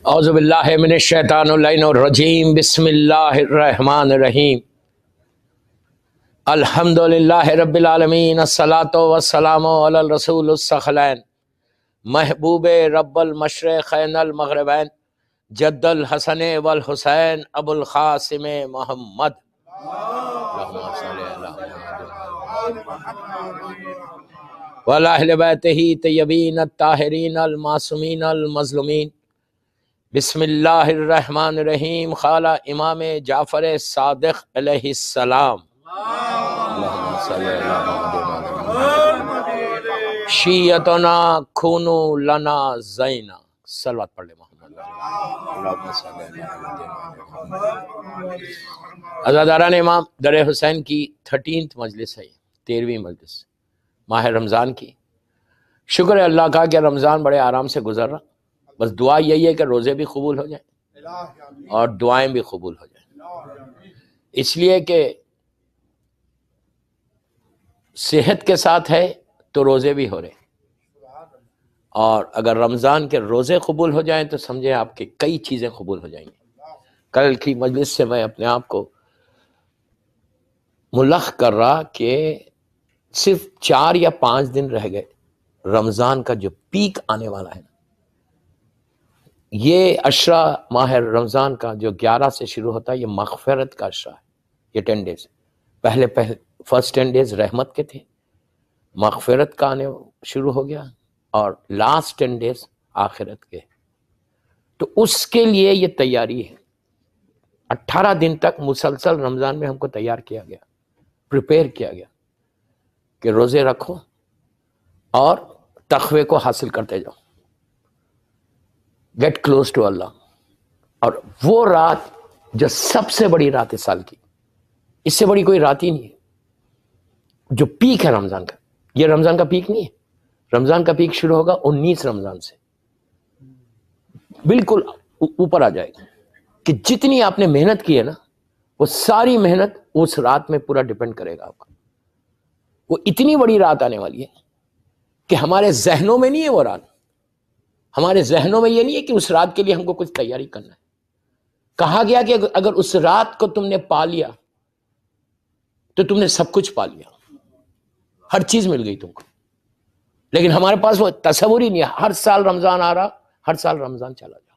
اعوذ باللہ من الشیطان اللعین الرجیم، بسم اللہ الرحمن الرحیم، الحمد للہ رب العالمین، الصلاۃ والسلام علی الرسول الثقلین، محبوب رب المشرقین المغربین، جد الحسن والحسین ابو القاسم محمد، اللہم صلی علی وعلی اہل بیتہ طیبین الطاہرین المعصومین المظلومین۔ بسم اللہ الرحمن الرحیم، قال امام جعفر صادق علیہ السلام، اللہم صلی علی شیعتنا کھونو لنا زینا، صلوات پڑھ لے محمد، اللہم صلی علی محمد۔ عزاداران امام در حسین کی 13th مجلس ہے، 13ویں مجلس ماہ رمضان کی۔ شکر ہے اللہ کا کہ رمضان بڑے آرام سے گزر رہا، بس دعا یہی ہے کہ روزے بھی قبول ہو جائیں اور دعائیں بھی قبول ہو جائیں، اس لیے کہ صحت کے ساتھ ہے تو روزے بھی ہو رہے ہیں، اور اگر رمضان کے روزے قبول ہو جائیں تو سمجھیں آپ کی کئی چیزیں قبول ہو جائیں گی۔ کل کی مجلس سے میں اپنے آپ کو ملخ کر رہا کہ صرف 4 یا 5 دن رہ گئے رمضان کا جو پیک آنے والا ہے، یہ عشرہ ماہ رمضان کا جو 11 سے شروع ہوتا ہے، یہ مغفرت کا عشرہ ہے۔ یہ 10 ڈیز پہلے فرسٹ 10 ڈیز رحمت کے تھے، مغفرت کا آنے شروع ہو گیا، اور لاسٹ 10 ڈیز آخرت کے۔ تو اس کے لیے یہ تیاری ہے، 18 دن تک مسلسل رمضان میں ہم کو تیار کیا گیا، پریپیئر کیا گیا کہ روزے رکھو اور تقوی کو حاصل کرتے جاؤ، گیٹ کلوز ٹو اللہ۔ اور وہ رات جو سب سے بڑی رات ہے سال کی، اس سے بڑی کوئی رات ہی نہیں ہے، جو پیک ہے رمضان کا۔ یہ رمضان کا پیک نہیں ہے، رمضان کا پیک شروع ہوگا 19 رمضان سے، بالکل اوپر آ جائے گا کہ جتنی آپ نے محنت کی ہے نا، وہ ساری محنت اس رات میں پورا ڈیپینڈ کرے گا آپ کا۔ وہ اتنی بڑی رات آنے والی ہے کہ ہمارے ذہنوں میں نہیں ہے وہ رات، ہمارے ذہنوں میں یہ نہیں ہے کہ اس رات کے لیے ہم کو کچھ تیاری کرنا ہے۔ کہا گیا کہ اگر اس رات کو تم نے پا لیا تو تم نے سب کچھ پا لیا، ہر چیز مل گئی تم کو۔ لیکن ہمارے پاس وہ تصور ہی نہیں ہے، ہر سال رمضان آ رہا، ہر سال رمضان چلا جا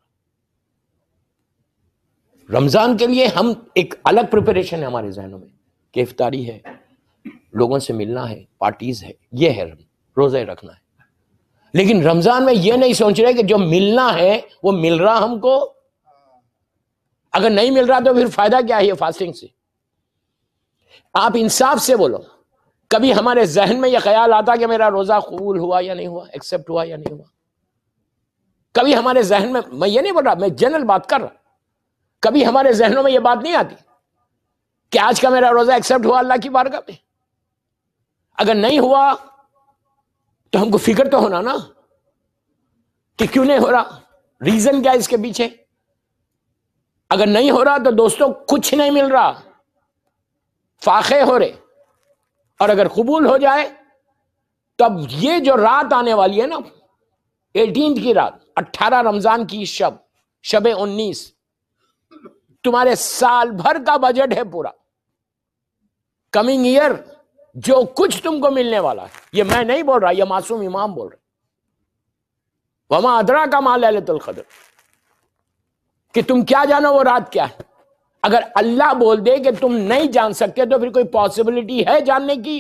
رہا۔ رمضان کے لیے ہم ایک الگ پریپریشن ہے ہمارے ذہنوں میں کہ افطاری ہے، لوگوں سے ملنا ہے، پارٹیز ہے، یہ ہے، روزے رکھنا ہے۔ لیکن رمضان میں یہ نہیں سوچ رہے کہ جو ملنا ہے وہ مل رہا ہم کو، اگر نہیں مل رہا تو پھر فائدہ کیا ہے یہ فاسٹنگ سے؟ آپ انصاف سے بولو، کبھی ہمارے ذہن میں یہ خیال آتا کہ میرا روزہ قبول ہوا یا نہیں ہوا، ایکسپٹ ہوا یا نہیں ہوا؟ کبھی ہمارے ذہن میں یہ نہیں بول رہا، میں جنرل بات کر رہا، کبھی ہمارے ذہنوں میں یہ بات نہیں آتی کہ آج کا میرا روزہ ایکسپٹ ہوا اللہ کی بارگاہ میں؟ اگر نہیں ہوا تو ہم کو فکر تو ہونا نا کہ کیوں نہیں ہو رہا، ریزن کیا اس کے پیچھے۔ اگر نہیں ہو رہا تو دوستوں کچھ نہیں مل رہا، فاقے ہو رہے، اور اگر قبول ہو جائے تو اب یہ جو رات آنے والی ہے نا، 18 کی رات، 18 رمضان کی شب 19، تمہارے سال بھر کا بجٹ ہے پورا، کمنگ ایئر جو کچھ تم کو ملنے والا ہے۔ یہ میں نہیں بول رہا، یہ معصوم امام بول رہے، وما ادراک ما لیلۃ القدر، کہ تم کیا جانو وہ رات کیا ہے۔ اگر اللہ بول دے کہ تم نہیں جان سکتے تو پھر کوئی پاسبلٹی ہے جاننے کی؟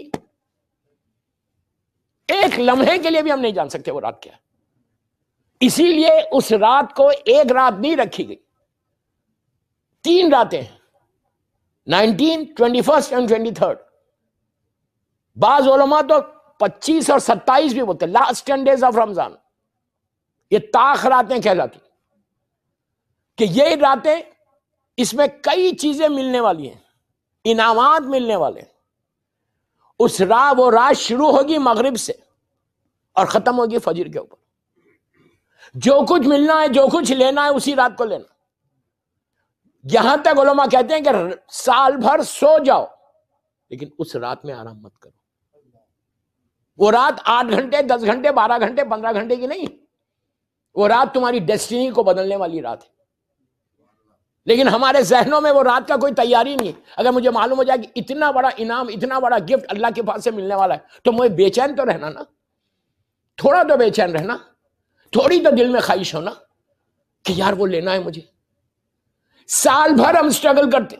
ایک لمحے کے لیے بھی ہم نہیں جان سکتے وہ رات کیا ہے۔ اسی لیے اس رات کو ایک رات نہیں رکھی گئی، 3 راتیں ہیں، 19، 21 اور 23۔ بعض علماء تو 25 اور 27 بھی بولتے، لاسٹ 10 ڈیز آف رمضان، یہ طاق راتیں کہلاتی کہ یہ راتیں، اس میں کئی چیزیں ملنے والی ہیں، انعامات ملنے والے ہیں۔ اس وہ رات شروع ہوگی مغرب سے اور ختم ہوگی فجر کے اوپر۔ جو کچھ ملنا ہے، جو کچھ لینا ہے، اسی رات کو لینا۔ یہاں تک علماء کہتے ہیں کہ سال بھر سو جاؤ لیکن اس رات میں آرام مت کرو۔ وہ رات 8 گھنٹے، 10 گھنٹے، 12 گھنٹے، 15 گھنٹے کی نہیں، وہ رات تمہاری ڈیسٹینی کو بدلنے والی رات ہے، لیکن ہمارے ذہنوں میں وہ رات کا کوئی تیاری نہیں۔ اگر مجھے معلوم ہو جائے کہ اتنا بڑا انعام، اتنا بڑا گفٹ اللہ کے پاس سے ملنے والا ہے، تو مجھے بے چین تو رہنا نا، تھوڑا تو بے چین رہنا، تھوڑی تو دل میں خواہش ہونا کہ یار وہ لینا ہے مجھے۔ سال بھر ہم اسٹرگل کرتے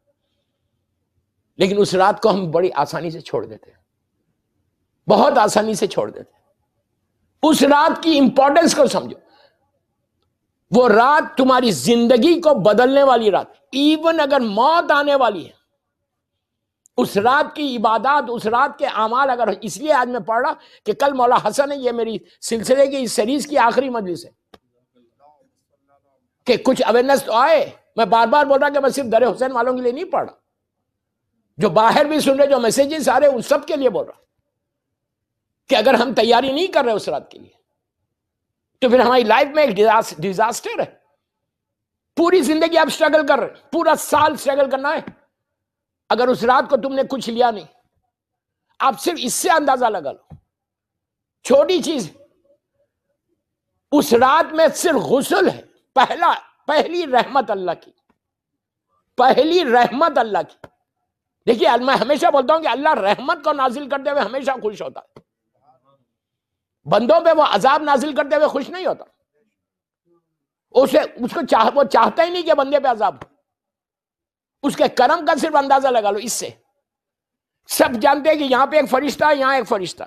لیکن اس رات کو ہم بڑی آسانی سے چھوڑ دیتے، بہت آسانی سے چھوڑ دیتے۔ اس رات کی امپورٹنس کو سمجھو، وہ رات تمہاری زندگی کو بدلنے والی رات، ایون اگر موت آنے والی ہے، اس رات کی عبادات، اس رات کے اعمال، اگر اس لیے آج میں پڑھ رہا کہ کل مولا حسن ہے، یہ میری سلسلے کی اس سیریز کی آخری مجلس ہے کہ کچھ اویئرنیس تو آئے۔ میں بار بار بول رہا کہ میں صرف در حسین والوں کے لیے نہیں پڑھ رہا، جو باہر بھی سن رہے، جو میسیجز آ رہے، ان سب کے لیے بول رہا کہ اگر ہم تیاری نہیں کر رہے اس رات کے لیے تو پھر ہماری لائف میں ایک ڈیزاسٹر ہے۔ پوری زندگی آپ اسٹرگل کر رہے، پورا سال اسٹرگل کرنا ہے، اگر اس رات کو تم نے کچھ لیا نہیں، آپ صرف اس سے اندازہ لگا لو، چھوٹی چیز، اس رات میں صرف غسل ہے، پہلی رحمت اللہ کی، پہلی رحمت اللہ کی۔ دیکھیے میں ہمیشہ بولتا ہوں کہ اللہ رحمت کو نازل کرتے ہوئے ہمیشہ خوش ہوتا ہے، بندوں پہ وہ عذاب نازل کرتے ہوئے خوش نہیں ہوتا۔ وہ چاہتا ہی نہیں کہ بندے پہ عذاب ہو، اس کے کرم کا صرف اندازہ لگا لو اس سے۔ سب جانتے ہیں کہ یہاں پہ ایک فرشتہ ہے، یہاں ایک فرشتہ،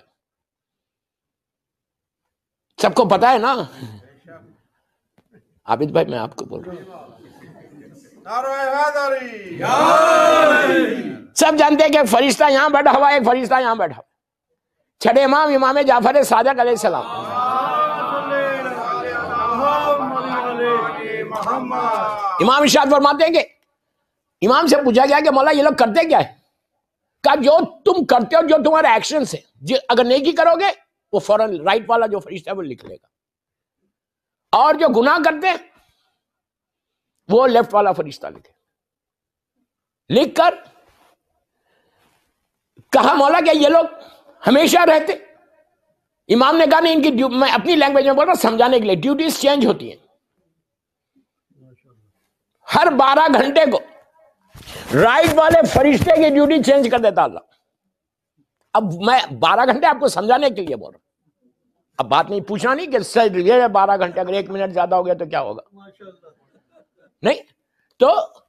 سب کو پتا ہے نا۔ عابد بھائی میں آپ کو بول رہا ہوں، سب جانتے ہیں کہ ایک فرشتہ یہاں بیٹھا ہوا ہے، ایک فرشتہ یہاں بیٹھا ہوا، چھٹے امام امام جعفر صادق علیہ السلام۔ امام ارشاد فرماتے ہیں کہ امام سے پوچھا گیا کہ مولا یہ لوگ کرتے کیا ہے؟ کہا جو تم کرتے ہو، جو تمہارے ایکشن سے، اگر نیکی کرو گے وہ فوراً رائٹ والا جو فرشتہ ہے وہ لکھ لے گا، اور جو گناہ کرتے ہیں وہ لیفٹ والا فرشتہ لکھے۔ لکھ کر کہا مولا کیا یہ لوگ ہمیشہ رہتے؟ امام نے کہا نہیں، ان کی، میں اپنی لینگویج میں بول رہا ہوں سمجھانے کے لیے، ڈیوٹیز چینج ہوتی ہیں۔ ہر 12 گھنٹے کو رائٹ والے فرشتے کی ڈیوٹی چینج کر دیتا اللہ۔ اب میں 12 گھنٹے آپ کو سمجھانے کے لیے بول رہا ہوں، اب بات نہیں پوچھنا نہیں کہ سر یہ 12 گھنٹے، اگر 1 منٹ زیادہ ہو گیا تو کیا ہوگا، نہیں، تو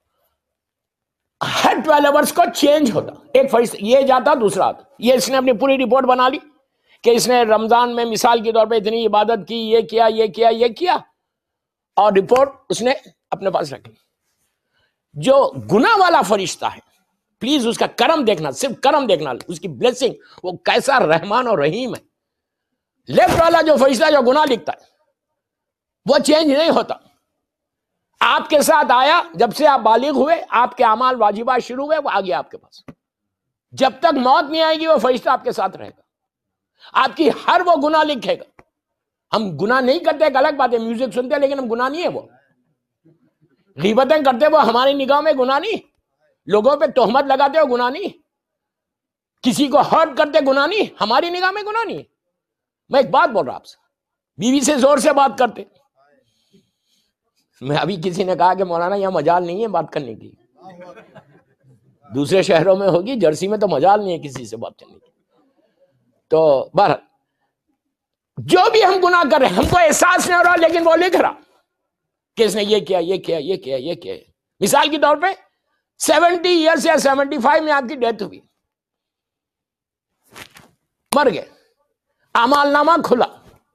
ہر 12 آورس کو چینج ہوتا، ایک فرشتہ یہ جاتا دوسرا آتا۔ یہ اس نے اپنی پوری رپورٹ بنا لی کہ اس نے رمضان میں مثال کے طور پہ اتنی عبادت کی، یہ کیا یہ کیا یہ کیا، اور رپورٹ اس نے اپنے پاس رکھی۔ جو گناہ والا فرشتہ ہے، پلیز اس کا کرم دیکھنا، صرف کرم دیکھنا، اس کی بلیسنگ، وہ کیسا رحمان اور رحیم ہے۔ لیفٹ والا جو فرشتہ جو گناہ لکھتا ہے وہ چینج نہیں ہوتا، آپ کے ساتھ آیا جب سے آپ بالغ ہوئے، آپ کے اعمال واجبات شروع ہوئے، وہ آ گیا آپ کے پاس، جب تک موت نہیں آئے گی وہ فرشتہ آپ کے ساتھ رہے گا، آپ کی ہر وہ گناہ لکھے گا۔ ہم گناہ نہیں کرتے ایک الگ بات ہے، میوزک سنتے لیکن ہم گناہ نہیں ہے، وہ غیبتیں کرتے وہ ہماری نگاہ میں گناہ نہیں، لوگوں پہ تہمت لگاتے ہو گناہ نہیں، کسی کو ہرٹ کرتے گناہ نہیں، ہماری نگاہ میں گناہ نہیں۔ میں ایک بات بول رہا آپ سے، بیوی سے زور سے بات کرتے، میں ابھی کسی نے کہا کہ مولانا یہاں مجال نہیں ہے بات کرنے کی، دوسرے شہروں میں ہوگی، جرسی میں تو مجال نہیں ہے کسی سے بات کرنے کی۔ تو بہرحال جو بھی ہم گناہ کر رہے ہیں، ہم کو احساس نہیں ہو رہا لیکن وہ لکھ رہا کہ اس نے یہ کیا یہ کیا یہ کیا یہ کیا۔ مثال کے طور پہ 70 ایئرس یا 75 میں آپ کی ڈیتھ ہوئی، مر گئے، اعمال نامہ کھلا،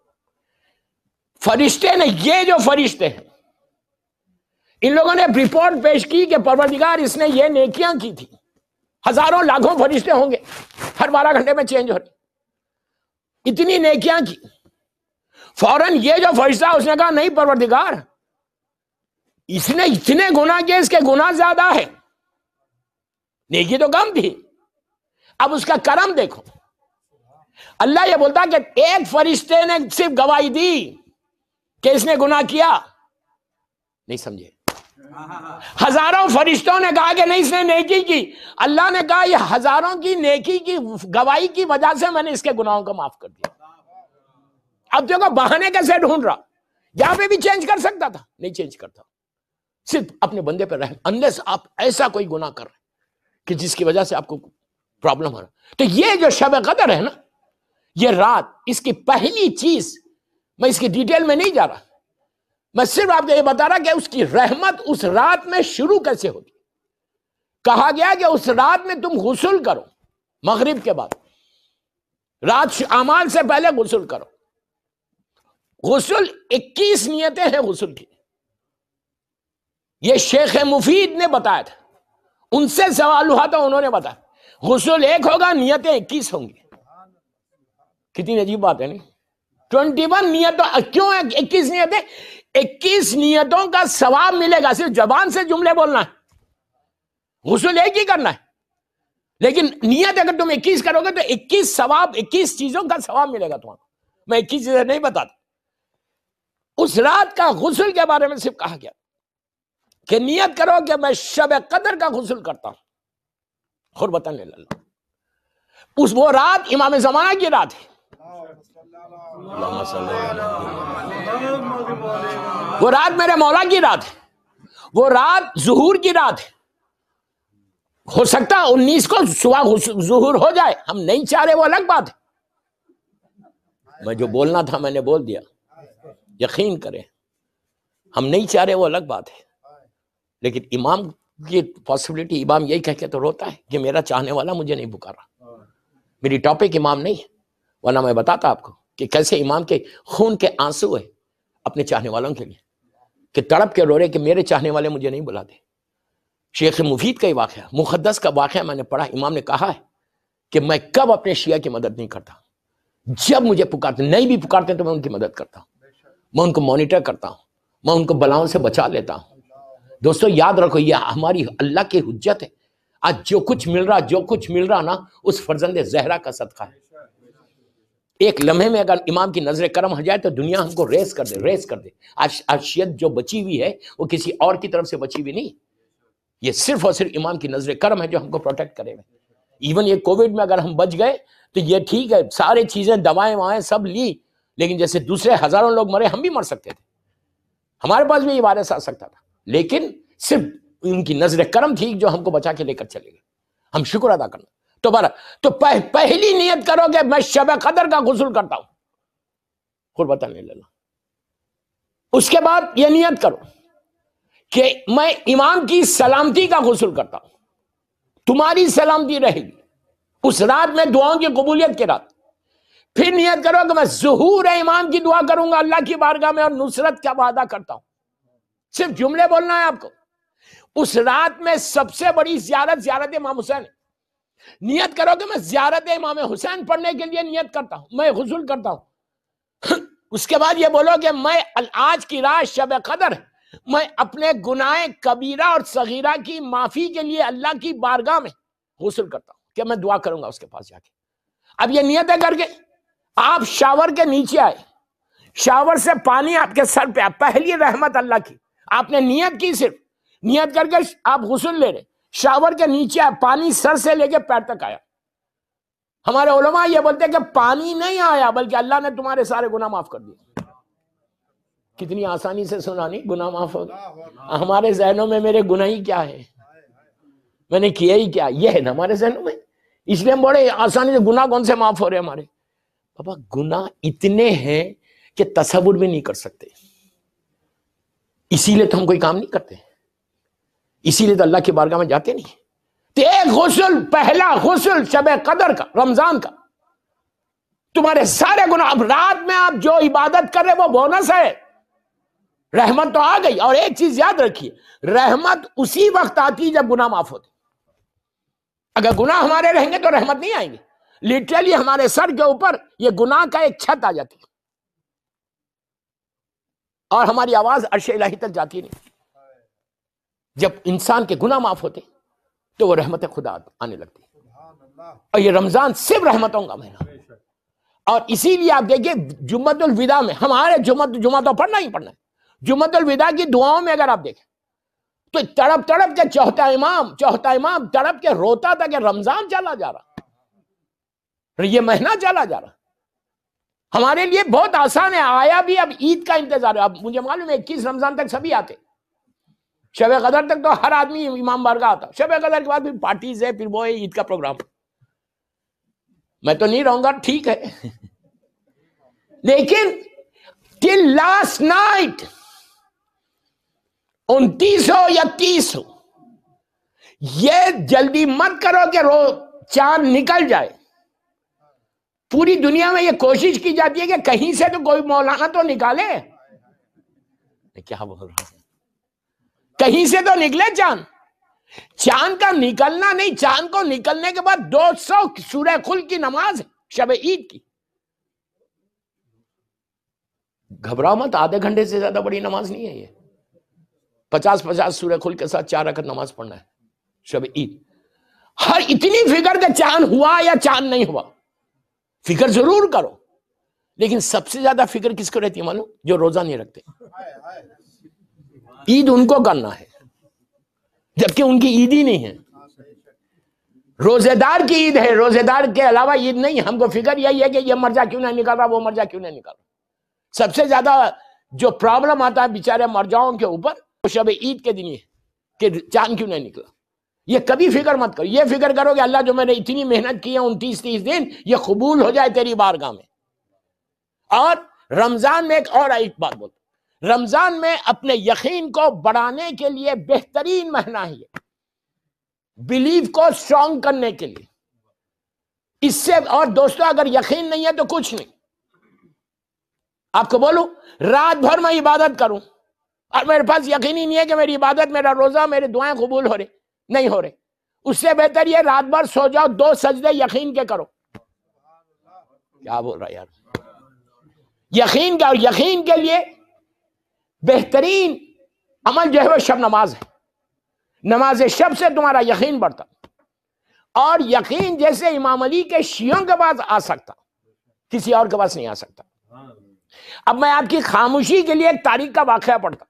فرشتے نے، یہ جو فرشتے ہیں ان لوگوں نے رپورٹ پیش کی کہ پروردگار اس نے یہ نیکیاں کی تھی، ہزاروں لاکھوں فرشتے ہوں گے، ہر 12 گھنٹے میں چینج ہو رہے، اتنی نیکیاں کی۔ فوراً یہ جو فرشتہ اس نے کہا نہیں پروردگار، اس نے اتنے گناہ کیے، اس کے گناہ زیادہ ہے، نیکی تو کم تھی، اب اس کا کرم دیکھو۔ اللہ یہ بولتا کہ ایک فرشتے نے صرف گواہی دی کہ اس نے گناہ کیا، نہیں سمجھے، ہزاروں فرشتوں نے کہا کہ نہیں اس نے نیکی کی، اللہ نے کہا یہ ہزاروں کی نیکی کی گواہی کی وجہ سے میں نے اس کے گناہوں کو معاف کر دیا۔ اب دیکھو بہانے کیسے ڈھونڈ رہا یہاں پہ بھی چینج کر سکتا تھا, نہیں چینج کرتا, صرف اپنے بندے پہ رحم, انلیس آپ ایسا کوئی گناہ کر رہے ہیں کہ جس کی وجہ سے آپ کو پرابلم ہو رہا. تو یہ جو شب قدر ہے نا, یہ رات, اس کی پہلی چیز, میں اس کی ڈیٹیل میں نہیں جا رہا, میں صرف آپ کو یہ بتا رہا کہ اس کی رحمت اس رات میں شروع کیسے ہوگی. کہا گیا کہ اس رات میں تم غسل کرو, مغرب کے بعد, رات اعمال سے پہلے غسل کرو. غسل 21 نیتیں ہیں غسل کی, یہ شیخ مفید نے بتایا تھا, ان سے سوال ہوا تو انہوں نے بتایا غسل ایک ہوگا, نیتیں 21 ہوں گی. کتنی عجیب بات ہے نہیں, 21 نیتوں, کیوں 21 نیتیں؟ 21 نیتوں کا ثواب ملے گا, صرف زبان سے جملے بولنا ہے, غسل ایک ہی کرنا ہے, لیکن نیت اگر تم 21 کرو گے تو 21 ثواب, 21 چیزوں کا ثواب ملے گا تمہیں. میں 21 چیزیں نہیں بتاتا. اس رات کا غسل کے بارے میں صرف کہا گیا کہ نیت کرو کہ میں شب قدر کا غسل کرتا ہوں. قربتاً للہ, اس وہ رات امام زمانہ کی رات ہے, وہ رات میرے مولا کی رات ہے, وہ رات ظہور کی رات ہے. ہو سکتا 19 کو صبح ظہور ہو جائے, ہم نہیں چاہ رہے, وہ الگ بات ہے. میں جو بولنا تھا میں نے بول دیا, یقین کریں, ہم نہیں چاہ رہے, وہ الگ بات ہے. لیکن امام کی پاسبلٹی, امام یہی کہہ کے تو روتا ہے کہ میرا چاہنے والا مجھے نہیں پکارا. میری ٹاپک امام نہیں ہے, ورنہ میں بتاتا آپ کو کہ کیسے امام کے خون کے آنسو ہے اپنے چاہنے والوں کے لیے, کہ تڑپ کے رو رہے کہ میرے چاہنے والے مجھے نہیں بلاتے. شیخ مفید کا ہی واقعہ, مقدس کا واقعہ میں نے پڑھا. امام نے کہا ہے کہ میں کب اپنے شیعہ کی مدد نہیں کرتا, جب مجھے پکارتے, نہیں بھی پکارتے تو میں ان کی مدد کرتا ہوں, میں ان کو مانیٹر کرتا ہوں, میں ان کو بلاؤں سے بچا لیتا ہوں. دوستو یاد رکھو, یہ ہماری اللہ کی حجت ہے. آج جو کچھ مل رہا نا, اس فرزند زہرا کا صدقہ ہے. ایک لمحے میں اگر امام کی نظر کرم ہو جائے تو دنیا ہم کو ریس کر دے. آج شیعت جو بچی ہوئی ہے وہ کسی اور کی طرف سے بچی ہوئی نہیں, یہ صرف اور صرف امام کی نظر کرم ہے جو ہم کو پروٹیکٹ کرے گا. ایون یہ کووڈ میں اگر ہم بچ گئے تو یہ ٹھیک ہے, سارے چیزیں دوائیں وائیں سب لی, لیکن جیسے دوسرے ہزاروں لوگ مرے, ہم بھی مر سکتے تھے, ہمارے پاس بھی یہ وائرس آ سکتا تھا, لیکن صرف ان کی نظر کرم تھی جو ہم کو بچا کے لے کر چلے گئے. ہم شکر ادا کرنا. تو پہلی نیت کرو کہ میں شب قدر کا غسل کرتا ہوں, قربت اللہ. اس کے بعد یہ نیت کرو کہ میں امام کی سلامتی کا غسل کرتا ہوں, تمہاری سلامتی رہے گی اس رات میں, دعاؤں کی قبولیت کے رات. پھر نیت کرو کہ میں ظہور امام کی دعا کروں گا اللہ کی بارگاہ میں, اور نصرت کا وعدہ کرتا ہوں. صرف جملے بولنا ہے آپ کو. اس رات میں سب سے بڑی زیارت امام حسین ہے. نیت کرو کہ میں زیارت امام حسین پڑھنے کے لیے نیت کرتا ہوں, میں غسل کرتا ہوں. اس کے بعد یہ بولو کہ میں آج کی رات شب قدر, میں اپنے گناہ کبیرہ اور صغیرہ کی معافی کے لیے اللہ کی بارگاہ میں غسل کرتا ہوں, کہ میں دعا کروں گا اس کے پاس جا کے. اب یہ نیتیں کر کے آپ شاور کے نیچے آئے, شاور سے پانی آپ کے سر پہ, پہلی رحمت اللہ کی, آپ نے نیت کی, صرف نیت کر کے آپ غسل لے رہے, شاور کے نیچے آئے, پانی سر سے لے کے پیر تک آیا. ہمارے علماء یہ بولتے ہیں کہ پانی نہیں آیا بلکہ اللہ نے تمہارے سارے گناہ معاف کر دیے. کتنی آسانی سے سنا نہیں, گناہ معاف ہو گیا. ہمارے ذہنوں میں میرے گناہ ہی کیا ہے, میں نے کیا ہی کیا, یہ ہے نا ہمارے ذہنوں میں. اس لیے ہم بڑے آسانی سے, گناہ کون سے معاف ہو رہے ہمارے. بابا گناہ اتنے ہیں کہ تصور بھی نہیں کر سکتے, اسی لیے تو ہم کوئی کام نہیں کرتے, اسی لیے تو اللہ کی بارگاہ میں جاتے نہیں. تو ایک غسل, پہلا غسل شب قدر کا, رمضان کا, تمہارے سارے گناہ. اب رات میں آپ جو عبادت کر رہے وہ بونس ہے, رحمت تو آ گئی. اور ایک چیز یاد رکھیے, رحمت اسی وقت آتی جب گناہ معاف ہوتے. اگر گناہ ہمارے رہیں گے تو رحمت نہیں آئیں گے. لٹرلی ہمارے سر کے اوپر یہ گناہ کا ایک چھت آ جاتی اور ہماری آواز عرش الہی تک جاتی نہیں. جب انسان کے گناہ معاف ہوتے تو وہ رحمت خدا آنے لگتی. اور یہ رمضان صرف رحمتوں کا مہینہ, اور اسی لیے آپ دیکھیں جمعۃ الوداع میں, ہمارے جمعہ تو پڑھنا ہی پڑھنا ہے, جمعۃ الوداع کی دعاؤں میں اگر آپ دیکھیں تو تڑپ کے چوتھا امام تڑپ کے روتا تھا کہ رمضان چلا جا رہا, یہ مہینہ چلا جا رہا. ہمارے لیے بہت آسان ہے، آیا بھی، اب عید کا انتظار ہے. اب مجھے معلوم ہے 21 رمضان تک سبھی آتے، شب قدر تک تو ہر آدمی امام بارگاہ آتا، شب قدر کے بعد پھر پارٹیز ہے، پھر وہ ہے عید کا پروگرام. میں تو نہیں رہوں گا، ٹھیک ہے، لیکن ٹل لاسٹ نائٹ 29 ہو یا 30 ہو، یہ جلدی مت کرو کہ چاند نکل جائے. پوری دنیا میں یہ کوشش کی جاتی ہے کہ کہیں سے تو کوئی مولانا تو نکالے. کیا بول رہا ہوں، کہیں سے تو نکلے چاند. چاند کا نکلنا نہیں، چاند کو نکلنے کے بعد 200 سورہ خلق کی نماز ہے شب عید کی. گھبراؤ مت، آدھے گھنٹے سے زیادہ بڑی نماز نہیں ہے یہ. 50 سورہ خلق کے ساتھ 4 رکعت نماز پڑھنا ہے شب عید. ہر اتنی فکر کہ چاند ہوا یا چاند نہیں ہوا، فکر ضرور کرو، لیکن سب سے زیادہ فکر کس کو رہتی ہے معلوم؟ جو روزہ نہیں رکھتے. عید ان کو کرنا ہے، جبکہ ان کی عید ہی نہیں ہے. روزے دار کی عید ہے، روزے دار کے علاوہ عید نہیں. ہم کو فکر یہی ہے کہ یہ مرجع کیوں نہیں نکل رہا، وہ مرجع کیوں نہیں نکل رہا. سب سے زیادہ جو پرابلم آتا ہے بیچارے مرجعوں کے اوپر، وہ شب عید کے دن ہے کہ چاند کیوں نہیں نکلا. یہ کبھی فکر مت کرو، یہ فکر کرو کہ اللہ جو میں نے اتنی محنت کی ہے 29-30 دن، یہ قبول ہو جائے تیری بارگاہ میں. اور رمضان میں ایک بات بولتا، رمضان میں اپنے یقین کو بڑھانے کے لیے بہترین مہینہ ہے یہ، بلیف کو اسٹرانگ کرنے کے لیے. اس سے اور دوستو اگر یقین نہیں ہے تو کچھ نہیں. آپ کو بولوں رات بھر میں عبادت کروں اور میرے پاس یقین ہی نہیں ہے کہ میری عبادت، میرا روزہ، میرے دعائیں قبول ہو رہے نہیں ہو رہے، اس سے بہتر یہ رات بھر سو جاؤ 2 سجدے یقین کے کرو. کیا بول رہا ہے یار، یقین کا. اور یقین کے لیے بہترین عمل جو ہے وہ شب نماز ہے. نماز شب سے تمہارا یقین بڑھتا، اور یقین جیسے امام علی کے شیعوں کے پاس آ سکتا، کسی اور کے پاس نہیں آ سکتا. اب میں آپ کی خاموشی کے لیے ایک تاریخ کا واقعہ پڑھتا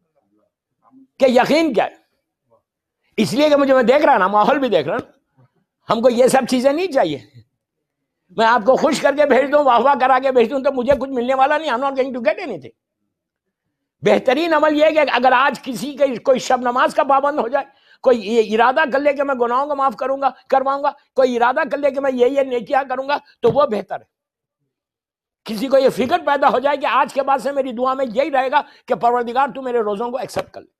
کہ یقین کیا ہے. اس لیے کہ میں دیکھ رہا نا، ماحول بھی دیکھ رہا نا، ہم کو یہ سب چیزیں نہیں چاہیے. میں آپ کو خوش کر کے بھیج دوں، واہ واہ کرا کے بھیج دوں تو مجھے کچھ ملنے والا نہیں. I'm not going to get anything. بہترین عمل یہ ہے کہ اگر آج کسی کے کوئی شب نماز کا پابند ہو جائے، کوئی یہ ارادہ کر لے کہ میں گناہوں کو معاف کرواؤں گا، کوئی ارادہ کر لے کہ میں یہ نیکیاں کروں گا، تو وہ بہتر ہے. کسی کو یہ فکر پیدا ہو جائے کہ آج کے بعد سے میری دعا میں یہی رہے گا کہ پروردگار تو میرے روزوں کو ایکسپٹ کر لے.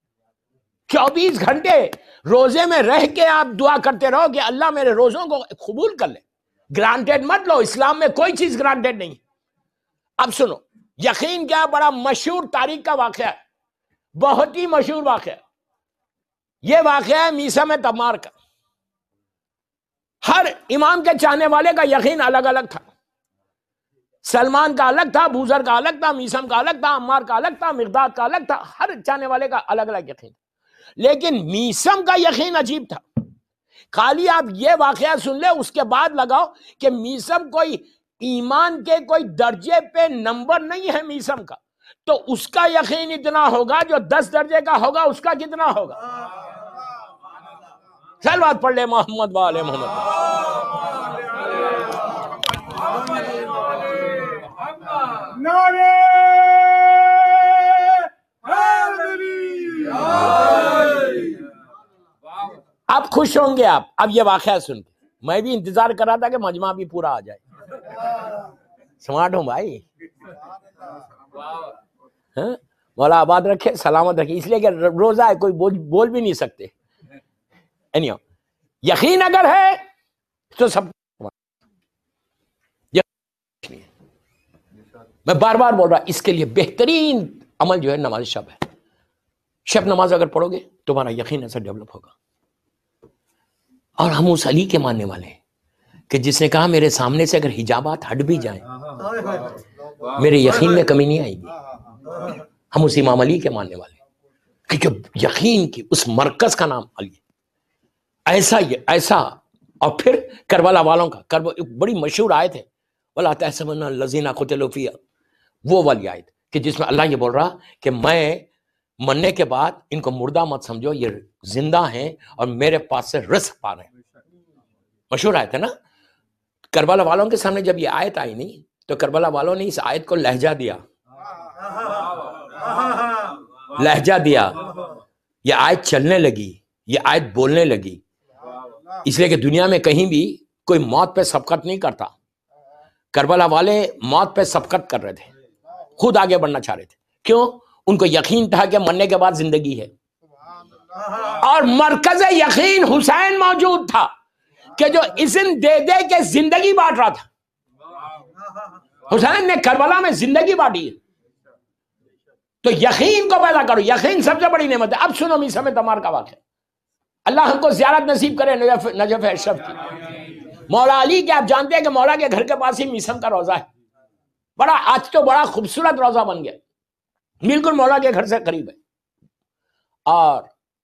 24 گھنٹے روزے میں رہ کے آپ دعا کرتے رہو کہ اللہ میرے روزوں کو قبول کر لے. گرانٹیڈ مت لو، اسلام میں کوئی چیز گرانٹیڈ نہیں. اب سنو، یقین کیا بڑا مشہور تاریخ کا واقعہ ہے، بہت ہی مشہور واقعہ ہے. یہ واقعہ ہے میثم تمار کا. ہر امام کے چاہنے والے کا یقین الگ الگ تھا. سلمان کا الگ تھا، بوذر کا الگ تھا، میثم کا الگ تھا، عمار کا الگ تھا، مقداد کا الگ تھا. ہر چاہنے والے کا الگ الگ یقین. لیکن میثم کا یقین عجیب تھا. خالی آپ یہ واقعہ سن لے، اس کے بعد لگاؤ کہ میثم کوئی ایمان کے کوئی درجے پہ نمبر نہیں ہے میثم کا، تو اس کا یقین اتنا ہوگا جو 10 درجے کا ہوگا، اس کا کتنا ہوگا. صلوات پڑھ لے محمد والے محمد. نعرے اب خوش ہوں گے آپ اب یہ واقعہ سن کے. میں بھی انتظار کر رہا تھا کہ مجمع بھی پورا آ جائے. سمارٹ ہوں بھائی. مولا آباد رکھے، سلامت رکھے. اس لیے کہ روزہ ہے، کوئی بول بھی نہیں سکتے. یقین اگر ہے تو سب. میں بار بار بول رہا، اس کے لیے بہترین عمل جو ہے نماز شب ہے. شب نماز اگر پڑھو گے تمہارا یقین ایسا ڈیولپ ہوگا. اور ہم اس علی کے ماننے والے ہیں کہ جس نے کہا میرے سامنے سے اگر حجابات ہٹ بھی جائیں میرے یقین میں کمی نہیں آئے گی. ہم اس امام علی کے ماننے والے ہیں کہ جو یقین کی اس مرکز کا نام علی. ایسا. اور پھر کربلا والوں کا بڑی مشہور آیت ہے، وَلَا تَحْسَبَنَّ الَّذِينَ قُتِلُوا فِي، وہ والی آیت کہ جس میں اللہ یہ بول رہا کہ میں مرنے کے بعد ان کو مردہ مت سمجھو، یہ زندہ ہیں اور میرے پاس سے رزق پا رہے ہیں. مشہور آیت ہے نا. کربلا والوں کے سامنے جب یہ آیت آئی نہیں تو کربلا والوں نے اس آیت کو لہجہ دیا، لہجہ دیا، یہ آیت چلنے لگی، یہ آیت بولنے لگی، اس لیے کہ دنیا میں کہیں بھی کوئی موت پہ سبقت نہیں کرتا، کربلا والے موت پہ سبقت کر رہے تھے، خود آگے بڑھنا چاہ رہے تھے. کیوں؟ ان کو یقین تھا کہ مرنے کے بعد زندگی ہے، اور مرکز یقین حسین موجود تھا کہ جو اذن دے دے کے زندگی بانٹ رہا تھا. حسین نے کربلا میں زندگی بانٹی ہے. تو یقین کو پیدا کرو، یقین سب سے بڑی نعمت ہے. اب سنو میسم تمار کا واقعہ. اللہ ہم کو زیارت نصیب کرے نجف اشرف کی. مولا علی کے آپ جانتے ہیں کہ مولا کے گھر کے پاس ہی میسم کا روزہ ہے. بڑا آج تو بڑا خوبصورت روزہ بن گیا، بالکل مولا کے گھر سے قریب ہے. اور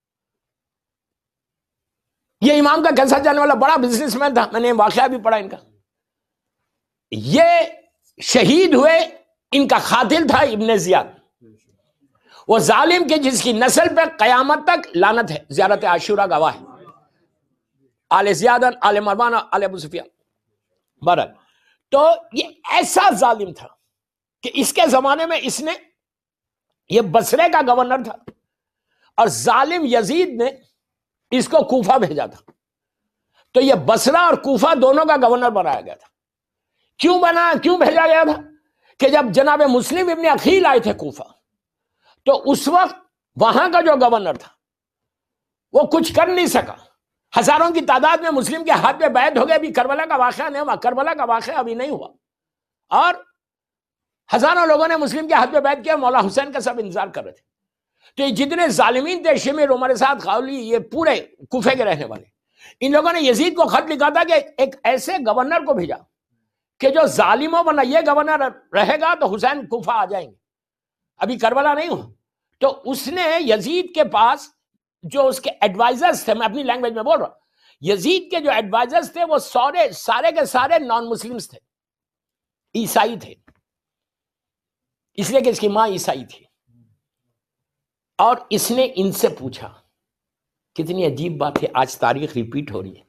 یہ امام کا کیسا جانے والا بڑا بزنس مین تھا، میں نے واقعہ بھی پڑھا ان کا. یہ شہید ہوئے، ان کا قاتل تھا ابن زیاد، وہ ظالم کے جس کی نسل پہ قیامت تک لعنت ہے. زیارت عاشورہ گواہ ہے، آل زیاد، آل مروان، آل ابو سفیان. بہرحال تو یہ ایسا ظالم تھا کہ اس کے زمانے میں اس نے، یہ بصرے کا گورنر تھا، اور ظالم یزید نے اس کو کوفہ بھیجا تھا. تو یہ بصرہ اور کوفہ دونوں کا گورنر بنایا گیا تھا. کیوں بھیجا گیا تھا؟ کہ جب جناب مسلم ابن عقیل آئے تھے کوفہ، تو اس وقت وہاں کا جو گورنر تھا وہ کچھ کر نہیں سکا. ہزاروں کی تعداد میں مسلم کے ہاتھ میں بیعت ہو گئے. ابھی کربلا کا واقعہ نہیں ہوا، کربلا کا واقعہ ابھی نہیں ہوا، اور ہزاروں لوگوں نے مسلم کے ہاتھ میں بیعت کیا. مولا حسین کا سب انتظار کر رہے تھے. تو یہ جتنے ظالمین تھے، شمر، عمر سعد، خاولی، یہ پورے کوفے کے رہنے والے، ان لوگوں نے یزید کو خط لکھا تھا کہ ایک ایسے گورنر کو بھیجا کہ جو ظالموں بنا، یہ گورنر رہے گا تو حسین کوفہ آ جائیں گے. ابھی کربلا نہیں ہوا. تو اس نے یزید کے پاس جو اس کے ایڈوائزرز تھے، میں اپنی لینگویج میں بول رہا ہوں، یزید کے جو ایڈوائزرز تھے وہ سارے کے سارے نان مسلمز تھے، عیسائی تھے، اس لیے کہ اس کی ماں عیسائی تھی. اور اس نے ان سے پوچھا، کتنی عجیب بات ہے، آج تاریخ ریپیٹ ہو رہی ہے.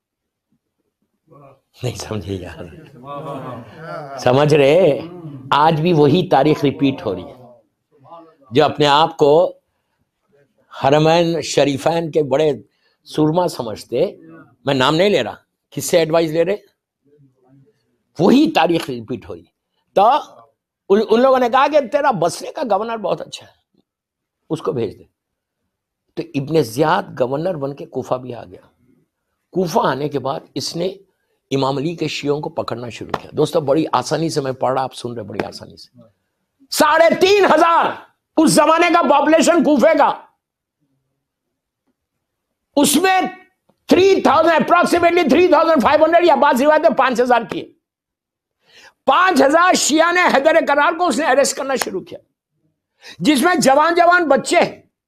نہیں سمجھے یار؟ سمجھ رہے؟ آج بھی وہی تاریخ ریپیٹ ہو رہی ہے. جو اپنے آپ کو حرمین شریفین کے بڑے سورما سمجھتے، میں نام نہیں لے رہا، کس سے ایڈوائز لے رہے، وہی تاریخ ریپیٹ ہو رہی. تو ان لوگوں نے کہا کہ تیرا بصرے کا گورنر بہت اچھا ہے، اس کو بھیج دے. تو ابن زیاد گورنر بن کے کوفہ بھی آ گیا. کوفہ آنے کے بعد اس نے امام علی کے شیعوں کو پکڑنا شروع کیا. دوستو بڑی آسانی سے میں پڑھ رہا، آپ سن رہے بڑی آسانی سے. 3,500 اس زمانے کا پاپولیشن کوفے کا، اس میں 3,000 اپروکسیمیٹلی 3,500 یا بعض روایتیں 5,000 کی. 5,000 شیعہ نے حیدر کرار کو اس نے اریسٹ کرنا شروع کیا، جس میں جوان بچے،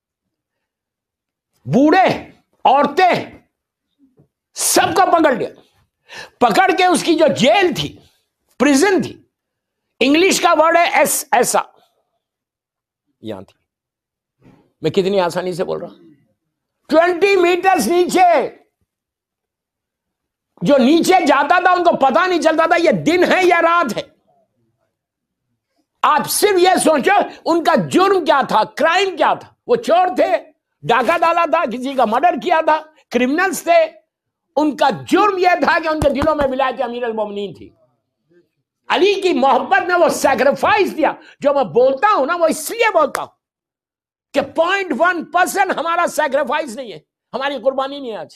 بوڑھے، عورتیں، سب کو پکڑ لیا. پکڑ کے اس کی جو جیل تھی، پریزن تھی، انگلش کا ورڈ ہے ایسا، یہاں تھی. میں کتنی آسانی سے بول رہا ہوں. 20 میٹرز نیچے، جو نیچے جاتا تھا ان کو پتا نہیں چلتا تھا یہ دن ہے یا رات ہے. آپ صرف یہ سوچو ان کا جرم کیا تھا، کرائم کیا تھا. وہ چور تھے، ڈاکہ ڈالا تھا، کسی کا مرڈر کیا تھا، کرمنلز تھے. ان کا جرم یہ تھا کہ ان کے دلوں میں ولایت امیر المومنین تھی. علی کی محبت میں وہ سیکریفائس دیا. جو میں بولتا ہوں نا، وہ اس لیے بولتا ہوں کہ 0.1% ہمارا سیکریفائس نہیں ہے، ہماری قربانی نہیں ہے آج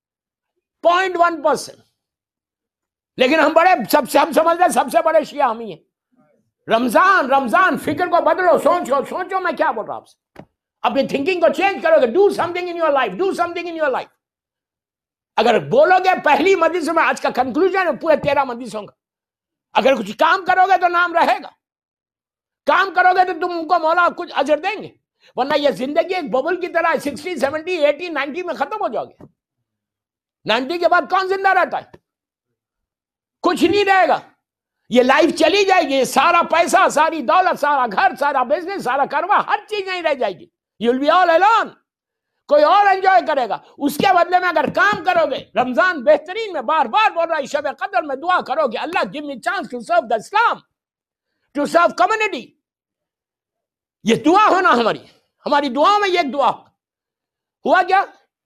0.1%. لیکن ہم ہم سمجھتے ہیں سب سے بڑے شیعہ ہم ہی ہیں. رمضان فکر کو بدلو، سوچو میں کیا بول رہا ہوں آپ سے. اپنی تھنکنگ کو چینج کرو گے. Do something in your life, do something in your life. اگر بولو گے پہلی مجلس میں، آج کا کنکلوژن ہے پورے 13 مجلسوں کا، اگر کچھ کام کرو گے تو نام رہے گا. کام کرو گے تو تم کو مولا کچھ اجر دیں گے. ورنہ یہ زندگی ایک ببل کی طرح 60 70 80 90 میں ختم ہو جاؤ گے. 90 کے بعد کون زندہ رہتا ہے؟ کچھ نہیں رہے گا. یہ لائف چلی جائے گی. سارا پیسہ، ساری دولت، سارا گھر، سارا بزنس، سارا کاروبار، ہر چیز نہیں رہ جائے گی. You will be all alone. کوئی اور انجوائے کرے گا، اس کے بدلے میں اگر کام کرو گے، رمضان بہترین میں بار بار بول رہا ہے، شب قدر میں دعا کرو گے، اللہ give me chance to serve the Islam, to serve community. یہ دعا ہونا ہماری دعاؤں میں یہ ایک دعا ہوا کیا؟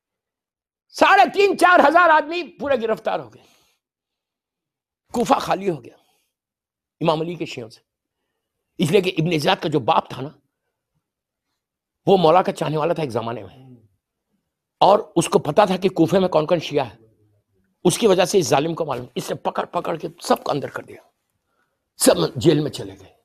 3,500 4,000 آدمی پورے گرفتار ہو گئے، کوفہ خالی ہو گیا امام علی کے شیعوں سے، اس لیے کہ ابن زیاد کا جو باپ تھا نا وہ مولا کا چاہنے والا تھا ایک زمانے میں، اور اس کو پتا تھا کہ کوفے میں کون کون شیعہ ہے، اس کی وجہ سے اس ظالم کو معلوم، اس نے پکڑ کے سب کو اندر کر دیا، سب جیل میں چلے گئے۔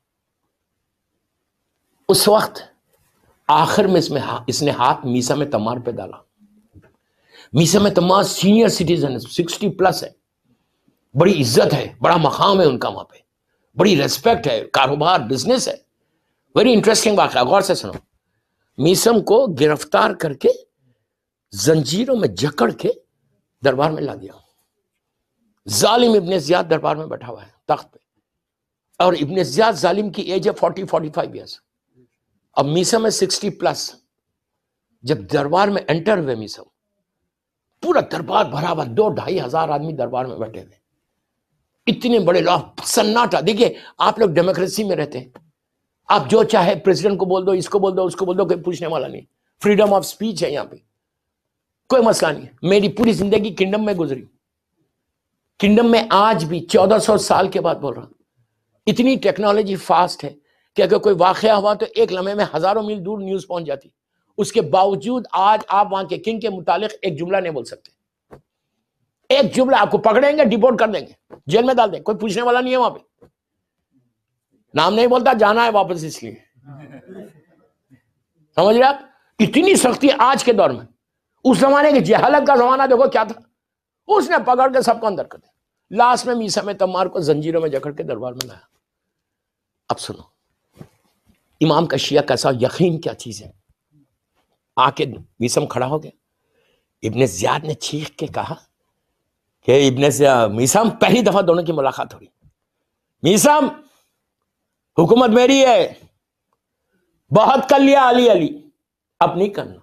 اس وقت آخر میں اس نے ہاتھ میثم تمار پہ ڈالا۔ میثم تمار سینئر سٹیزن 60+ ہے، بڑی عزت ہے، بڑا مقام ہے ان کا وہاں پہ، بڑی ریسپیکٹ ہے، کاروبار بزنس ہے۔ ویری انٹرسٹنگ واقعہ، غور سے سنو۔ میثم کو گرفتار کر کے زنجیروں میں جکڑ کے دربار میں لا دیا۔ ظالم ابن زیاد دربار میں بیٹھا ہوا ہے تخت پہ، اور ابن زیاد ظالم کی ایج ہے 40-45 ایئرس، اب میثم ہے 60+۔ جب دربار میں انٹر ہوئے میثم، پورا دربار بھرا ہوا، 2-2.5 ہزار آدمی دربار میں بیٹھے ہوئے، اتنے بڑے لوگ، سناٹا۔ دیکھیے آپ لوگ ڈیموکریسی میں رہتے ہیں، آپ جو چاہے پریزیڈنٹ کو بول دو، اس کو بول دو، اس کو بول دو، کوئی پوچھنے والا نہیں، فریڈم آف سپیچ ہے یہاں پہ، کوئی مسئلہ نہیں۔ میری پوری زندگی کنگڈم میں گزری، کنگڈم میں آج بھی 1400 سال کے بعد بول رہا ہوں، اتنی ٹیکنالوجی فاسٹ ہے کہ اگر کوئی واقعہ ہوا تو ایک لمحے میں ہزاروں میل دور نیوز پہنچ جاتی، اس کے باوجود آج آپ وہاں کے کنگ کے متعلق ایک جملہ نہیں بول سکتے، ایک جملہ آپ کو پکڑیں گے، ڈیپورٹ کر دیں گے، جیل میں ڈال دیں گے، کوئی پوچھنے والا نہیں ہے وہاں پہ، نام نہیں بولتا، جانا ہے واپس، اس لیے سمجھ رہے آپ؟ اتنی سختی آج کے دور میں، اس زمانے کی جہالت کا زمانہ دیکھو کیا تھا، اس نے پکڑ کے سب کو اندر کر دیا، لاسٹ میں میثم تمار کو زنجیروں میں جکڑ کے دربار میں لایا۔ اب سنو امام کا شیعہ کیسا یقین کیا چیز ہے۔ آ کے میثم کھڑا ہو گیا، ابن زیاد نے چیخ کے کہا کہ میثم، پہلی دفعہ دونوں کی ملاقات ہو رہی، میثم حکومت میری ہے، بہت کر لیا علی علی، اب نہیں کرنا۔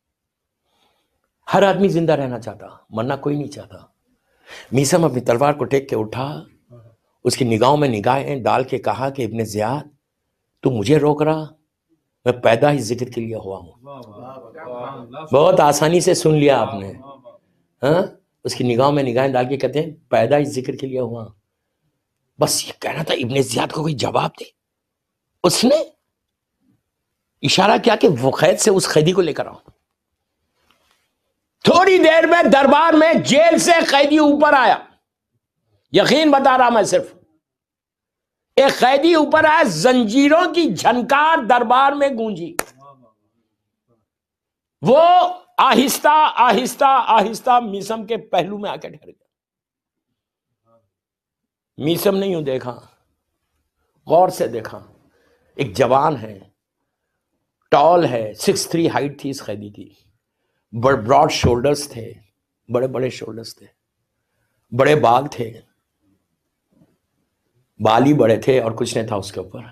ہر آدمی زندہ رہنا چاہتا، مرنا کوئی نہیں چاہتا۔ میثم اپنی تلوار کو ٹیک کے اٹھا، اس کی نگاہوں میں نگاہیں ڈال کے کہا کہ ابن زیاد تو مجھے روک رہا، میں پیدا ہی ذکر کے لیے ہوا ہوں۔ بہت آسانی سے سن لیا آپ نے، ہاں؟ اس کی نگاہوں میں نگاہیں ڈال کے کہتے ہیں پیدا ہی ذکر کے لیے ہوا۔ بس یہ کہنا تھا ابن زیاد کو کوئی جواب دے، اس نے اشارہ کیا کہ وہ قید سے اس قیدی کو لے کر آؤ۔ تھوڑی دیر میں دربار میں جیل سے قیدی اوپر آیا، یقین بتا رہا میں، صرف ایک قیدی اوپر آیا، زنجیروں کی جھنکار دربار میں گونجی، وہ آہستہ آہستہ آہستہ میثم کے پہلو میں آ کے ٹھہر گیا۔ میثم نے یوں دیکھا، غور سے دیکھا، ایک جوان ہے، ٹال ہے، 6'3" ہائٹ تھی اس قیدی کی، براڈ شولڈرز تھے، بڑے بڑے شولڈرز تھے، بڑے بال تھے، بال ہی بڑے تھے اور کچھ نہیں تھا اس کے اوپر۔